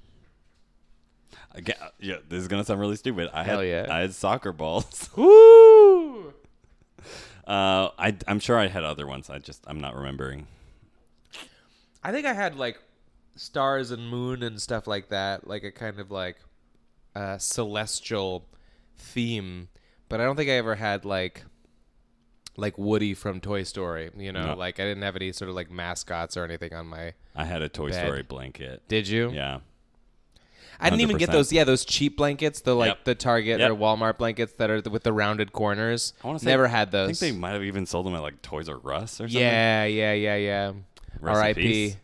Yeah, this is gonna sound really stupid. I had soccer balls. Woo! I'm sure I had other ones. I'm not remembering. I think I had, like, stars and moon and stuff like that. Like, a kind of, like, celestial theme. But I don't think I ever had, like Woody from Toy Story, you know? No. Like, I didn't have any sort of, like, mascots or anything on my... I had a Toy Bed. Story blanket. Did you? Yeah. I didn't even get 100%. those cheap blankets, the Target Yep. or Walmart blankets that are with the rounded corners. I want to say Never had those. I think they might have even sold them at like Toys R Us or something. Yeah. Rest in R.I.P. peace.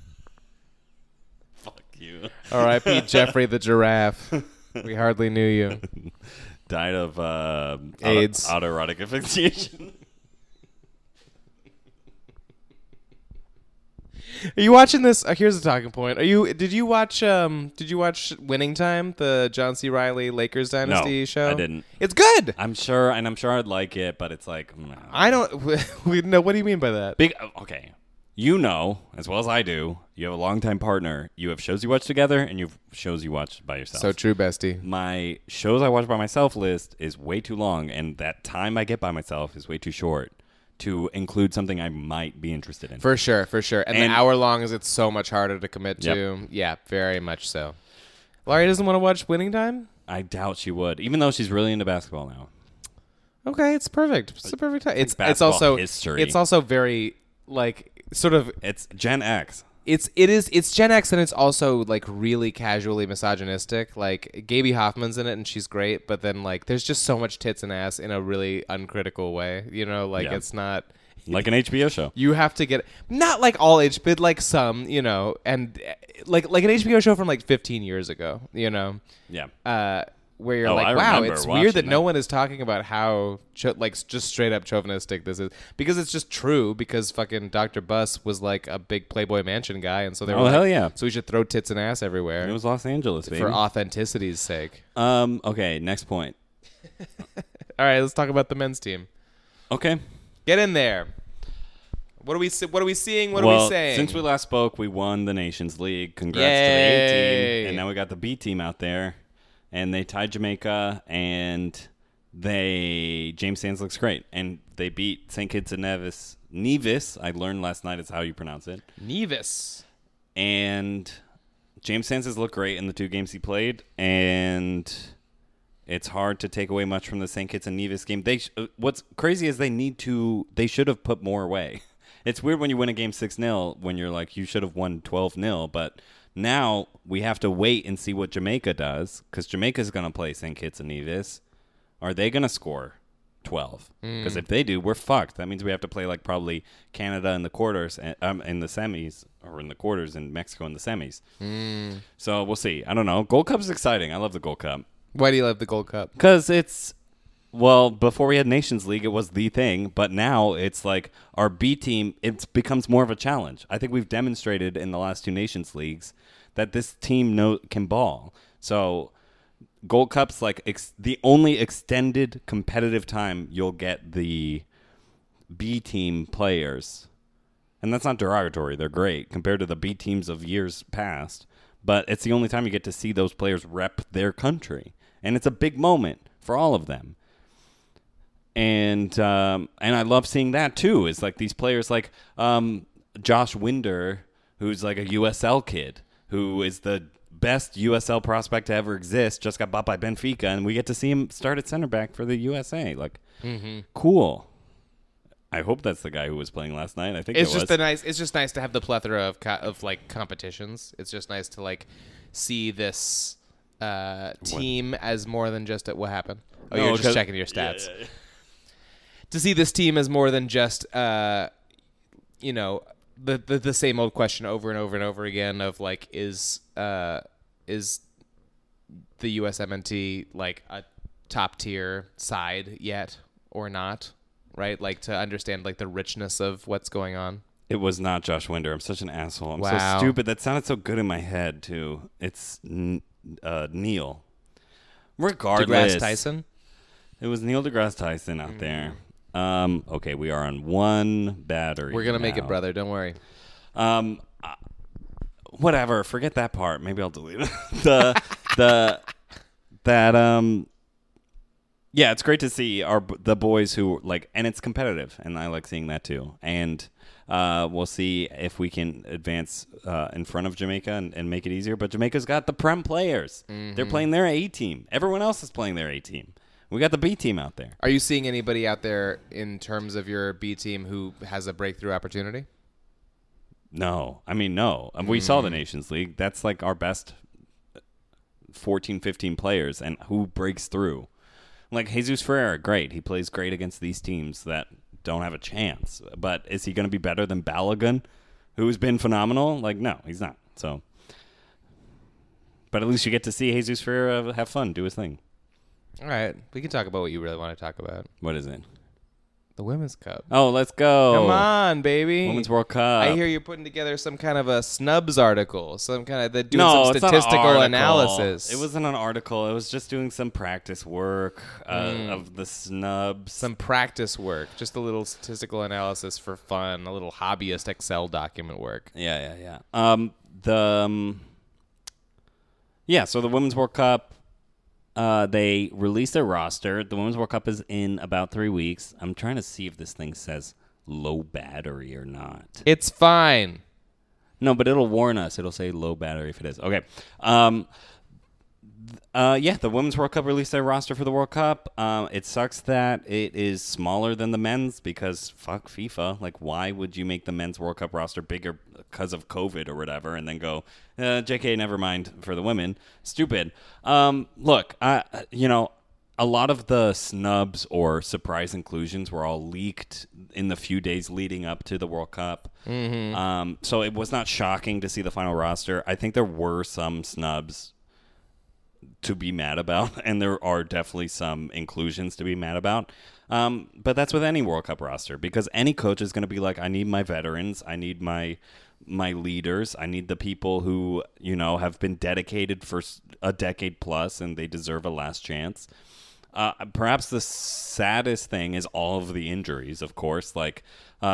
Fuck you. R.I.P. Jeffrey the giraffe. We hardly knew you. Died of AIDS. autoerotic asphyxiation. Are you watching this? Here's a talking point. Did you watch Winning Time, the John C. Reilly Lakers Dynasty show? I didn't. It's good. I'm sure I'd like it, but it's like no. I don't. No, what do you mean by that? Okay. You know, as well as I do, you have a longtime partner. You have shows you watch together, and you have shows you watch by yourself. So true, bestie. My shows I watch by myself list is way too long, and that time I get by myself is way too short to include something I might be interested in. For sure. And the hour long is so much harder to commit to. Yep. Yeah, very much so. Laurie doesn't want to watch Winning Time? I doubt she would, even though she's really into basketball now. Okay, it's perfect. It's a perfect time. It's basketball also history. It's also very like sort of It's Gen X. it's Gen X, and it's also like really casually misogynistic. Like Gaby Hoffman's in it and she's great, but then like there's just so much tits and ass in a really uncritical way. You know, like Yeah. it's not Like an HBO show. you have to get not like all but like some, you know, and like an HBO show from like 15 years ago, you know. Yeah. Where you're Oh, like, I wow, remember it's watching weird that no that. one is talking about how like just straight up chauvinistic this is, because it's just true, because fucking Dr. Buss was like a big Playboy Mansion guy, and so they were Oh, like, hell yeah. so we should throw tits and ass everywhere It was Los Angeles, baby. for authenticity's sake. Okay, next point. All right, let's talk about the men's team. Okay. Get in there. What are we seeing? What are well, we saying? since we last spoke, we won the Nations League. Congrats to the Yay. A team. And now we got the B team out there. And they tied Jamaica, and James Sands looks great. And they beat St. Kitts and Nevis. I learned last night is how you pronounce it. Nevis. And James Sands has looked great in the 2 games he played. And it's hard to take away much from the St. Kitts and Nevis game. What's crazy is they should have put more away. It's weird when you win a game 6-0 when you're like, you should have won 12-0, but now we have to wait and see what Jamaica does, because Jamaica's going to play St. Kitts and Nevis. Are they going to score 12? Because if they do, we're fucked. That means we have to play like probably Canada in the quarters, in the semis, or in the quarters, and Mexico in the semis. So we'll see. I don't know. Gold Cup is exciting. I love the Gold Cup. Why do you love the Gold Cup? Because before we had Nations League, it was the thing, but now it's like our B team, it becomes more of a challenge. I think we've demonstrated in the last 2 Nations Leagues that this team can ball. So Gold Cup's like the only extended competitive time you'll get the B team players. And that's not derogatory. They're great compared to the B teams of years past. But it's the only time you get to see those players rep their country. And it's a big moment for all of them. And I love seeing that too. It's like these players like Josh Winder, who's like a USL kid, who is the best USL prospect to ever exist, just got bought by Benfica, and we get to see him start at center back for the USA. Like, cool. I hope that's the guy who was playing last night. I think It's just nice to have the plethora of like competitions. It's just nice to like see this team as more than just what happened. Oh, No, you're just checking your stats. Yeah. To see this team as more than just the same old question over and over and over again of like is the USMNT like a top tier side yet or not, right? Like to understand like the richness of what's going on. It was not Josh Winder. I'm such an asshole. I'm Wow. so stupid. That sounded so good in my head too. It's Neil. Regardless, DeGrasse Tyson. It was Neil deGrasse Tyson out there. Okay, we are on 1 battery. We're gonna make it, now. brother. Don't worry. Whatever. Forget that part. Maybe I'll delete it. Yeah, it's great to see the boys who like, and it's competitive, and I like seeing that too. And we'll see if we can advance in front of Jamaica and make it easier. But Jamaica's got the Prem players. They're playing their A team. Everyone else is playing their A team. We got the B team out there. Are you seeing anybody out there in terms of your B team who has a breakthrough opportunity? No. I mean, no. We saw the Nations League. That's like our best 14, 15 players. And who breaks through? Like Jesus Ferreira, great. He plays great against these teams that don't have a chance. But is he going to be better than Balogun, who's been phenomenal? Like, no, he's not. So, but at least you get to see Jesus Ferreira have fun, do his thing. All right, we can talk about what you really want to talk about. What is it? The Women's Cup. Oh, let's go. Come on, baby. Women's World Cup. I hear you're putting together some kind of a snubs article, some kind of doing No, some it's not an statistical article. analysis. It wasn't an article. It was just doing some practice work of the snubs. some practice work, just a little statistical analysis for fun, a little hobbyist Excel document work. Yeah. So the Women's World Cup, they released a roster. The Women's World Cup is in about 3 weeks. I'm trying to see if this thing says low battery or not. It's fine. No, but it'll warn us. It'll say low battery if it is. Okay. The Women's World Cup released their roster for the World Cup. It sucks that it is smaller than the men's because fuck FIFA. Like, why would you make the men's World Cup roster bigger because of COVID or whatever and then go, JK, never mind for the women? Stupid. Look, a lot of the snubs or surprise inclusions were all leaked in the few days leading up to the World Cup. Mm-hmm. So it was not shocking to see the final roster. I think there were some snubs to be mad about, and there are definitely some inclusions to be mad about. But that's with any World Cup roster, because any coach is going to be like, I need my veterans, I need my leaders, I need the people who, have been dedicated for a decade plus, and they deserve a last chance. Perhaps the saddest thing is all of the injuries, of course, like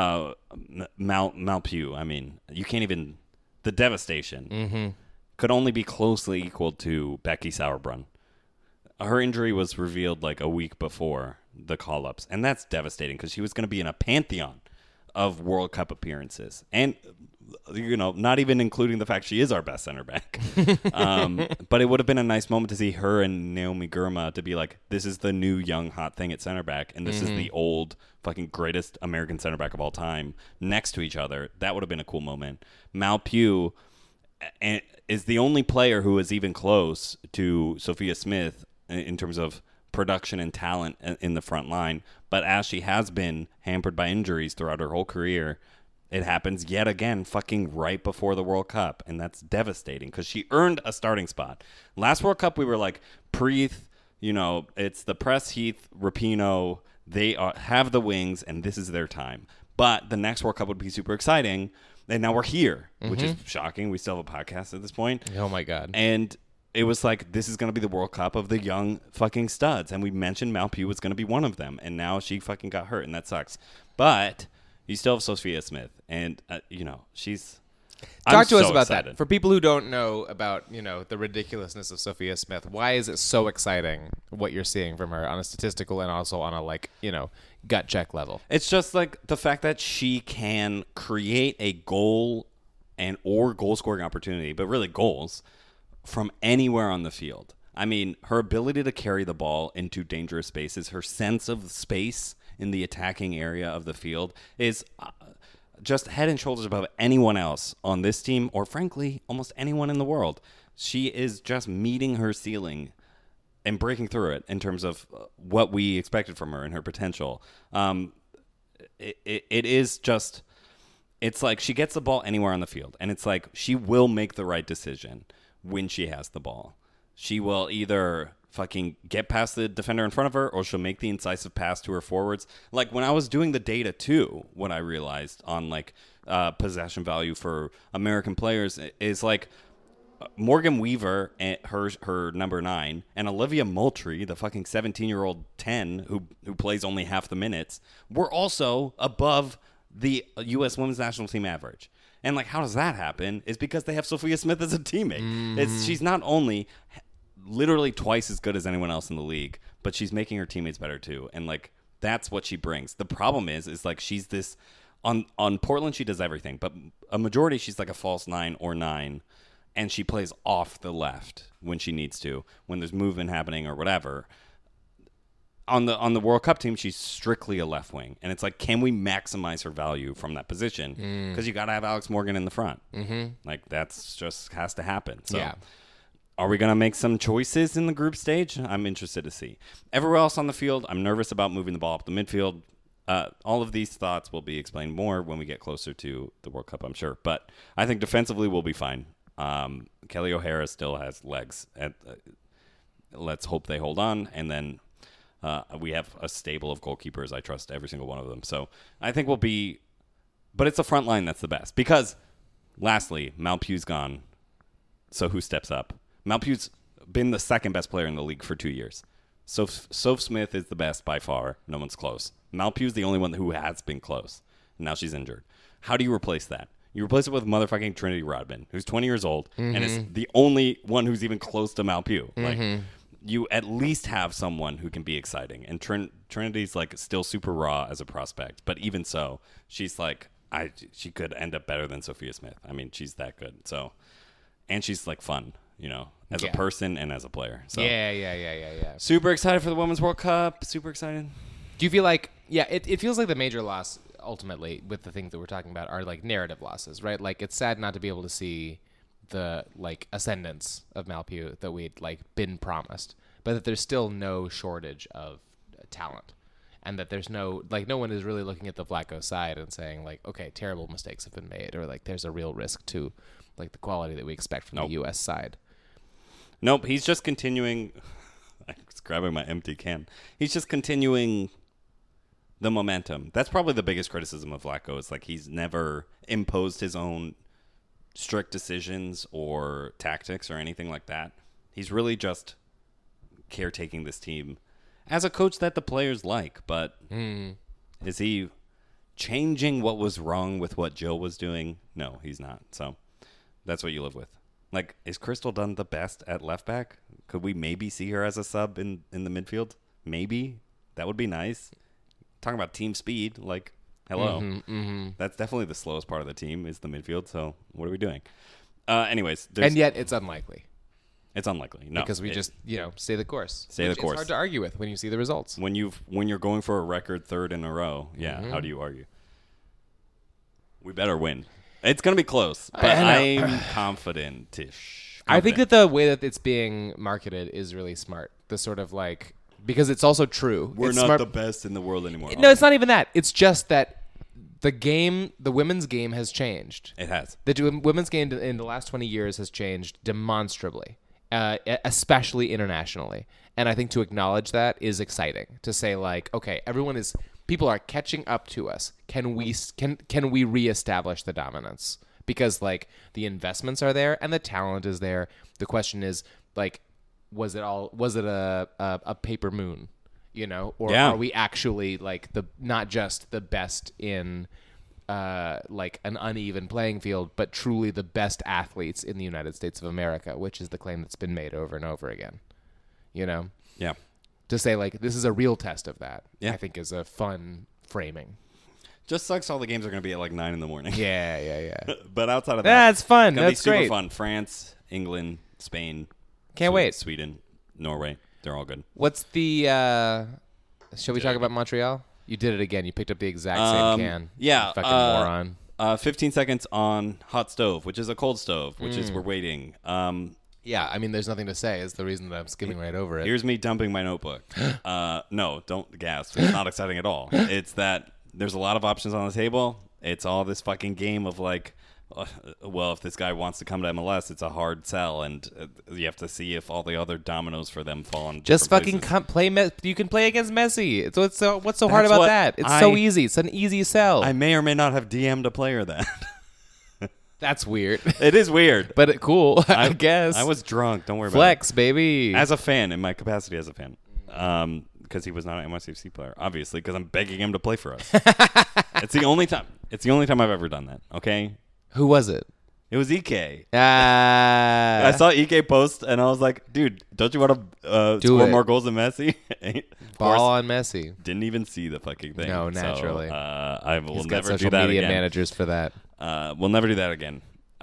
Malpew. I mean, you can't even... The devastation could only be closely equaled to Becky Sauerbrunn. Her injury was revealed like a week before the call-ups, and that's devastating because she was going to be in a pantheon of World Cup appearances. And, not even including the fact she is our best center back. But it would have been a nice moment to see her and Naomi Girma to be like, this is the new young hot thing at center back, and this is the old fucking greatest American center back of all time next to each other. That would have been a cool moment. Malpew is the only player who is even close to Sophia Smith in terms of production and talent in the front line. But as she has been hampered by injuries throughout her whole career, it happens yet again fucking right before the World Cup. And that's devastating because she earned a starting spot. Last World Cup, we were like, Preeth, it's the Press, Heath, Rapinoe. They have the wings, and this is their time. But the next World Cup would be super exciting. And now we're here, which is shocking. We still have a podcast at this point. Oh, my God. And it was like, this is going to be the World Cup of the young fucking studs. And we mentioned Malpew was going to be one of them. And now she fucking got hurt, and that sucks. But you still have Sophia Smith. And, she's... Talk to us about that. For people who don't know about, the ridiculousness of Sophia Smith, why is it so exciting what you're seeing from her on a statistical and also on a, gut check level? It's just like the fact that she can create a goal or goal-scoring opportunity, but really goals, from anywhere on the field. I mean, her ability to carry the ball into dangerous spaces, her sense of space in the attacking area of the field is... just head and shoulders above anyone else on this team, or frankly, almost anyone in the world. She is just meeting her ceiling and breaking through it in terms of what we expected from her and her potential. It is just, it's like she gets the ball anywhere on the field, and it's like she will make the right decision when she has the ball. She will either fucking get past the defender in front of her, or she'll make the incisive pass to her forwards. Like when I was doing the data too, what I realized on possession value for American players is like Morgan Weaver, her number 9, and Olivia Moultrie, the fucking 17-year-old 10 who plays only half the minutes, were also above the U.S. women's national team average. And like, how does that happen? Is because they have Sophia Smith as a teammate. She's not only literally twice as good as anyone else in the league, but she's making her teammates better too. And like, that's what she brings. The problem is like, she's this on Portland, she does everything, but a majority, she's like a false 9 or 9, and she plays off the left when she needs to, when there's movement happening or whatever. On the World Cup team, she's strictly a left wing, and it's like, can we maximize her value from that position? Because you got to have Alex Morgan in the front. Like, that's just has to happen. So. Yeah. Are we going to make some choices in the group stage? I'm interested to see. Everywhere else on the field, I'm nervous about moving the ball up the midfield. All of these thoughts will be explained more when we get closer to the World Cup, I'm sure. But I think defensively we'll be fine. Kelly O'Hara still has legs. Let's hope they hold on. And then we have a stable of goalkeepers. I trust every single one of them. So I think we'll be... But it's the front line that's the best. Because, lastly, Malpew's gone. So who steps up? Malpew's been the second best player in the league for 2 years. Soph Smith is the best by far. No one's close. Malpew's the only one who has been close. Now she's injured. How do you replace that? You replace it with motherfucking Trinity Rodman, who's 20 years old and is the only one who's even close to Malpew. Like, you at least have someone who can be exciting. And Trinity's like still super raw as a prospect, but even so, she's like, she could end up better than Sophia Smith. I mean, she's that good. So, and she's like fun. As a person and as a player. So Yeah. Super excited for the Women's World Cup. Super excited. Do you feel like, it feels like the major loss ultimately with the things that we're talking about are like narrative losses, right? Like, it's sad not to be able to see the like ascendance of Malpew that we'd like been promised, but that there's still no shortage of talent. And that there's no one is really looking at the Vlatko side and saying like, okay, terrible mistakes have been made, or like there's a real risk to like the quality that we expect from the U.S. side. Nope, he's just continuing. I was grabbing my empty can. He's just continuing the momentum. That's probably the biggest criticism of Vlatko. Is like, he's never imposed his own strict decisions or tactics or anything like that. He's really just caretaking this team. as a coach that the players like. But is he changing what was wrong with what Joe was doing? No, he's not. So that's what you live with. Like, is Crystal Dunn the best at left back? Could we maybe see her as a sub in the midfield? Maybe. That would be nice. Talking about team speed, like, hello. That's definitely the slowest part of the team is the midfield. So what are we doing? Anyways. And yet it's unlikely. It's unlikely. No. Because we just, stay the course. Stay the course. It's hard to argue with when you see the results. When you're going for a record third in a row, how do you argue? We better win. It's going to be close, but I'm confident-ish. I think that the way that it's being marketed is really smart. The sort of like, because it's also true. We're it's not smart. the best in the world anymore. No, it's not even that. It's just that the women's game has changed. It has. The women's game in the last 20 years has changed demonstrably, especially internationally. And I think to acknowledge that is exciting. To say like, okay, people are catching up to us. Can we reestablish the dominance? Because like the investments are there and the talent is there. The question is like, was it a paper moon, or are we actually like not just the best in like an uneven playing field, but truly the best athletes in the United States of America, which is the claim that's been made over and over again, Yeah. To say like this is a real test of that, Yeah. I think is a fun framing. Just sucks all the games are going to be at like 9 in the morning. Yeah. But outside of that, That's fun. it's gonna That's be super great. fun. France, England, Spain. Can't wait. Sweden, Norway. They're all good. What's the? Shall we talk about Montreal? You did it again. You picked up the exact same can. Yeah. You fucking moron. 15 seconds on hot stove, which is a cold stove, which is we're waiting. Yeah, I mean, there's nothing to say. Is the reason that I'm skimming right over it. Here's me dumping my notebook. No, don't gasp. It's not exciting at all. It's that there's a lot of options on the table. It's all this fucking game of like, well, if this guy wants to come to MLS, it's a hard sell, and you have to see if all the other dominoes for them fall in Just different fucking places. play. You can play against Messi. What's so hard about what that? It's so easy. It's an easy sell. I may or may not have DM'd a player that. That's weird. It is weird. But cool, I guess. I was drunk. Don't worry Flex, baby. about it. As a fan, in my capacity as a fan. Because he was not an NYCFC player, obviously, because I'm begging him to play for us. It's the only time. It's the only time I've ever done that, okay? Who was it? It was Ike. I saw Ike post, and I was like, dude, don't you want to score more goals than Messi? Ball on Messi. Didn't even see the fucking thing. No, naturally. So, I will He's got never do social that media again. managers for that. We'll never do that again.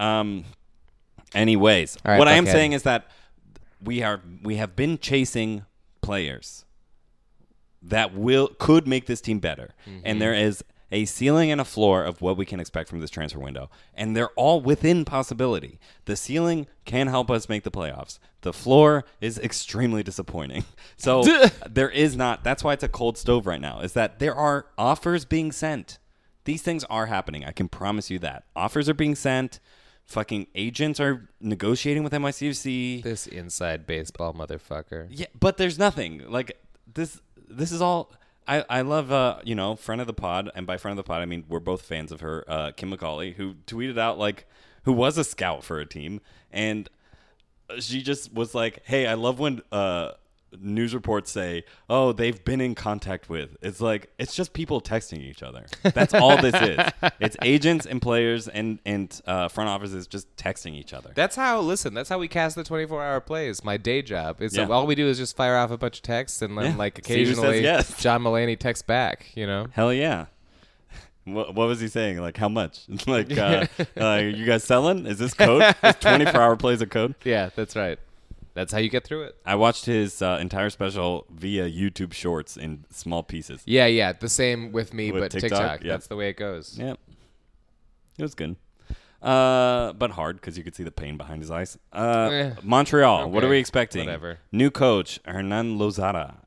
Anyways, All right, what I am fuckhead. saying is that we have been chasing players that could make this team better, and there is a ceiling and a floor of what we can expect from this transfer window, and they're all within possibility. The ceiling can help us make the playoffs. The floor is extremely disappointing. So there is not. That's why it's a cold stove right now. Is that there are offers being sent. These things are happening. I can promise you that. Offers are being sent. Fucking agents are negotiating with NYCFC. This inside baseball motherfucker. Yeah, but there's nothing. Like, this is all... I love, friend of the pod, and by friend of the pod, I mean we're both fans of her, Kim McCauley, who tweeted out, like, who was a scout for a team, and she just was like, hey, I love when news reports say, oh, they've been in contact with. It's like, it's just people texting each other. That's all this is. It's agents and players and front offices just texting each other. That's how we cast the 24-hour plays. My day job. It's Yeah. all we do is just fire off a bunch of texts, and then like See who says occasionally yes. John Mulaney texts back. Hell yeah. What was he saying? Like, how much? Like, you guys selling? Is this code? Is 24-hour plays a code? Yeah, that's right. That's how you get through it. I watched his entire special via YouTube Shorts in small pieces. Yeah. The same with me, With but TikTok, TikTok. yeah. That's the way it goes. Yep. It was good. But hard because you could see the pain behind his eyes. Montreal, what Okay, are we expecting? whatever. New coach, Hernan Lozada.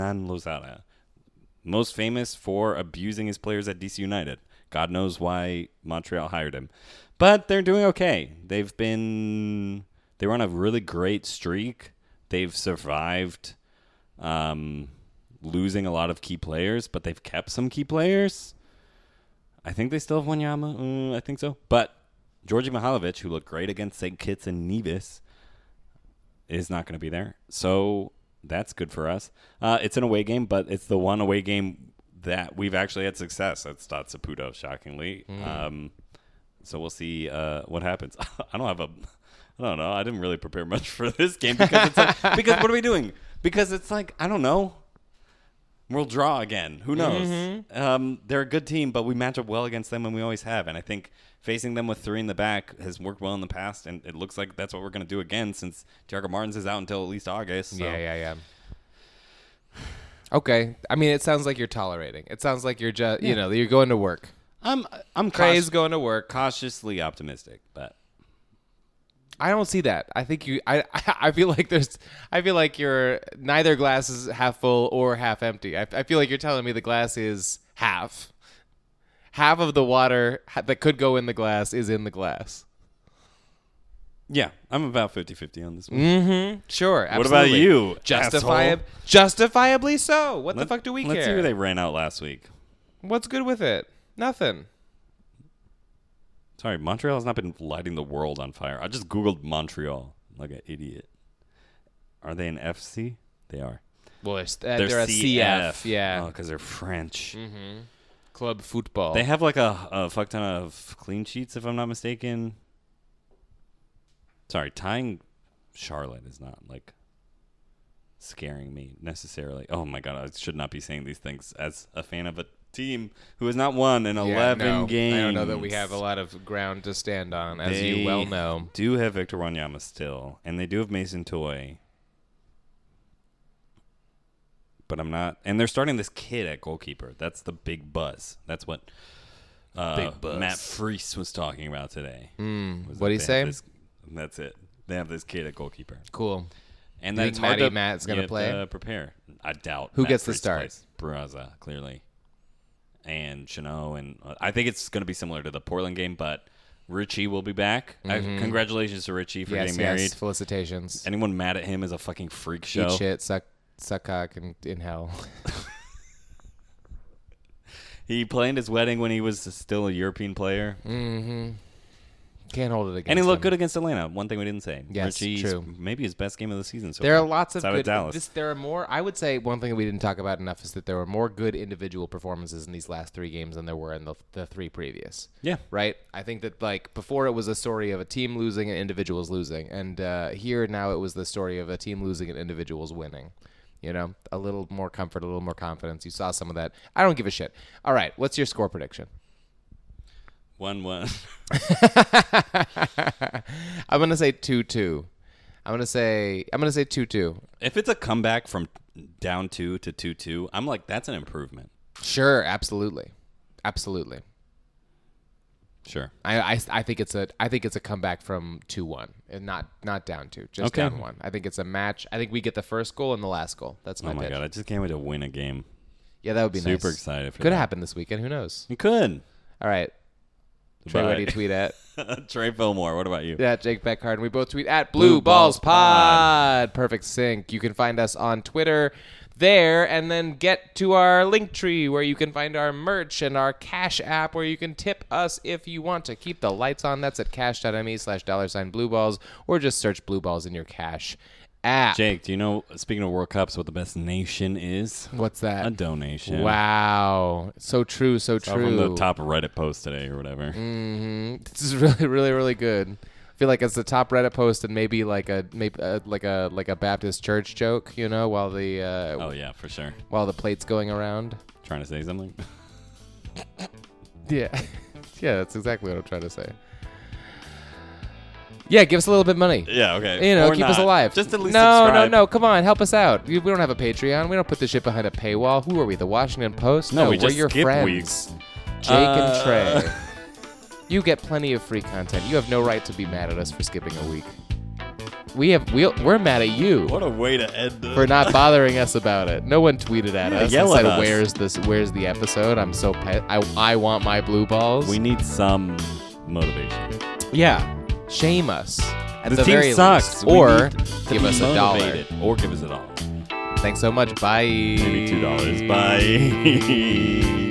Most famous for abusing his players at DC United. God knows why Montreal hired him. But they're doing okay. They were on a really great streak. They've survived losing a lot of key players, but they've kept some key players. I think they still have Wanyama. I think so. But Georgi Mihailovic, who looked great against St. Kitts and Nevis, is not going to be there. So that's good for us. It's an away game, but it's the one away game that we've actually had success at Stade Saputo, shockingly. So we'll see what happens. I don't know. I didn't really prepare much for this game because it's like, because what are we doing? Because it's like, I don't know. We'll draw again. Who knows? They're a good team, but we match up well against them, and we always have. And I think facing them with 3 in the back has worked well in the past, and it looks like that's what we're going to do again since Thiago Martins is out until at least August. So. Yeah. Okay. I mean, it sounds like you're tolerating. It sounds like you're just, you're going to work. I'm Trey's going to work. Cautiously optimistic, but I don't see that. I think I feel like you're neither glass is half full or half empty. I feel like you're telling me the glass is half. Half of the water that could go in the glass is in the glass. yeah, I'm about 50-50 on this one. Sure. Absolutely. What about you, Justifiably so. What the fuck do we care? Let's see who they ran out last week. What's good with it? Nothing. Sorry, Montreal has not been lighting the world on fire. I just Googled Montreal like an idiot. Are they an FC? They are. Well, they're a CF. Yeah. Oh, because they're French. Club football. They have like a fuck ton of clean sheets, if I'm not mistaken. Sorry, tying Charlotte is not like scaring me necessarily. Oh my God, I should not be saying these things as a fan of a team who has not won in 11 games. I don't know that we have a lot of ground to stand on, as you well know. Do have Victor Wanyama still, and they do have Mason Toye. But I'm not. And they're starting this kid at goalkeeper. That's the big buzz. That's what Big buzz. Matt Freese was talking about today. What'd he say? That's it. They have this kid at goalkeeper. Cool. And You that's think hard Matty to Matt's gonna play? Prepare. I doubt. Who Matt gets the Freese start? plays. Barraza, clearly. And Chanot. And I think it's going to be similar to the Portland game, but Richie will be back. Congratulations to Richie for getting married. Yes, felicitations. Anyone mad at him is a fucking freak show. Eat shit, suck cock in hell. He planned his wedding when he was still a European player. Can't hold it against And he looked him. good against Atlanta. One thing we didn't say. Yes, Richie's true. maybe his best game of the season so There far. are lots of Outside good. Dallas. There are more. I would say one thing that we didn't talk about enough is that there were more good individual performances in these last 3 games than there were in the 3 previous. Yeah. Right. I think that like before it was a story of a team losing and individuals losing, and here now it was the story of a team losing and individuals winning. You know, a little more comfort, a little more confidence. You saw some of that. I don't give a shit. All right, what's your score prediction? 1-1. I'm gonna say 2-2. I'm gonna say 2-2. If it's a comeback from down 2 to 2-2, I'm like, that's an improvement. Sure, absolutely. Sure. I think it's a comeback from 2-1 and not down 2, just Okay. down 1. I think it's a match. I think we get the first goal and the last goal. That's my Oh my pitch. God, I just can't wait to win a game. Yeah, that would be nice. Super excited for Could that. happen this weekend. Who knows? You could. All right. Trey, Bye. where do you tweet at? Trey Fillmore, what about you? Yeah, Jake Beckhard. And we both tweet at Blue Blue Balls Balls Pod. Pod. Perfect sync. You can find us on Twitter there, and then get to our link tree where you can find our merch and our Cash app where you can tip us if you want to keep the lights on. That's at cash.me/$blueballs, or just search Blue Balls in your Cash app. Jake, do you know, speaking of World Cups, what the best nation is? What's that? A donation. Wow. So true, so Saw true. from the top Reddit post today or whatever. This is really, really, really good. I feel like it's the top Reddit post and maybe like a Baptist church joke, you know, while the Oh, yeah, for sure. while the plate's going around. Trying to say something? Yeah, yeah, that's exactly what I'm trying to say. Yeah, give us a little bit of money. Yeah, okay. You know, Or keep us not. alive. Just at least no, subscribe. No, come on, help us out. We don't have a Patreon. We don't put this shit behind a paywall. Who are we? The Washington Post? No, we we're just your skip friends. weeks. Jake and Trey. You get plenty of free content. You have no right to be mad at us for skipping a week. We're mad at you What a way to end this. for not bothering us about it. No one tweeted at us and yell said, at us. "Where's the episode?" I'm so I want my blue balls. We need some motivation. Yeah, shame us at The the team very sucks. least, We or need to give be us $1. motivated. Or give us $1. Thanks so much. Bye. Maybe $2. Bye.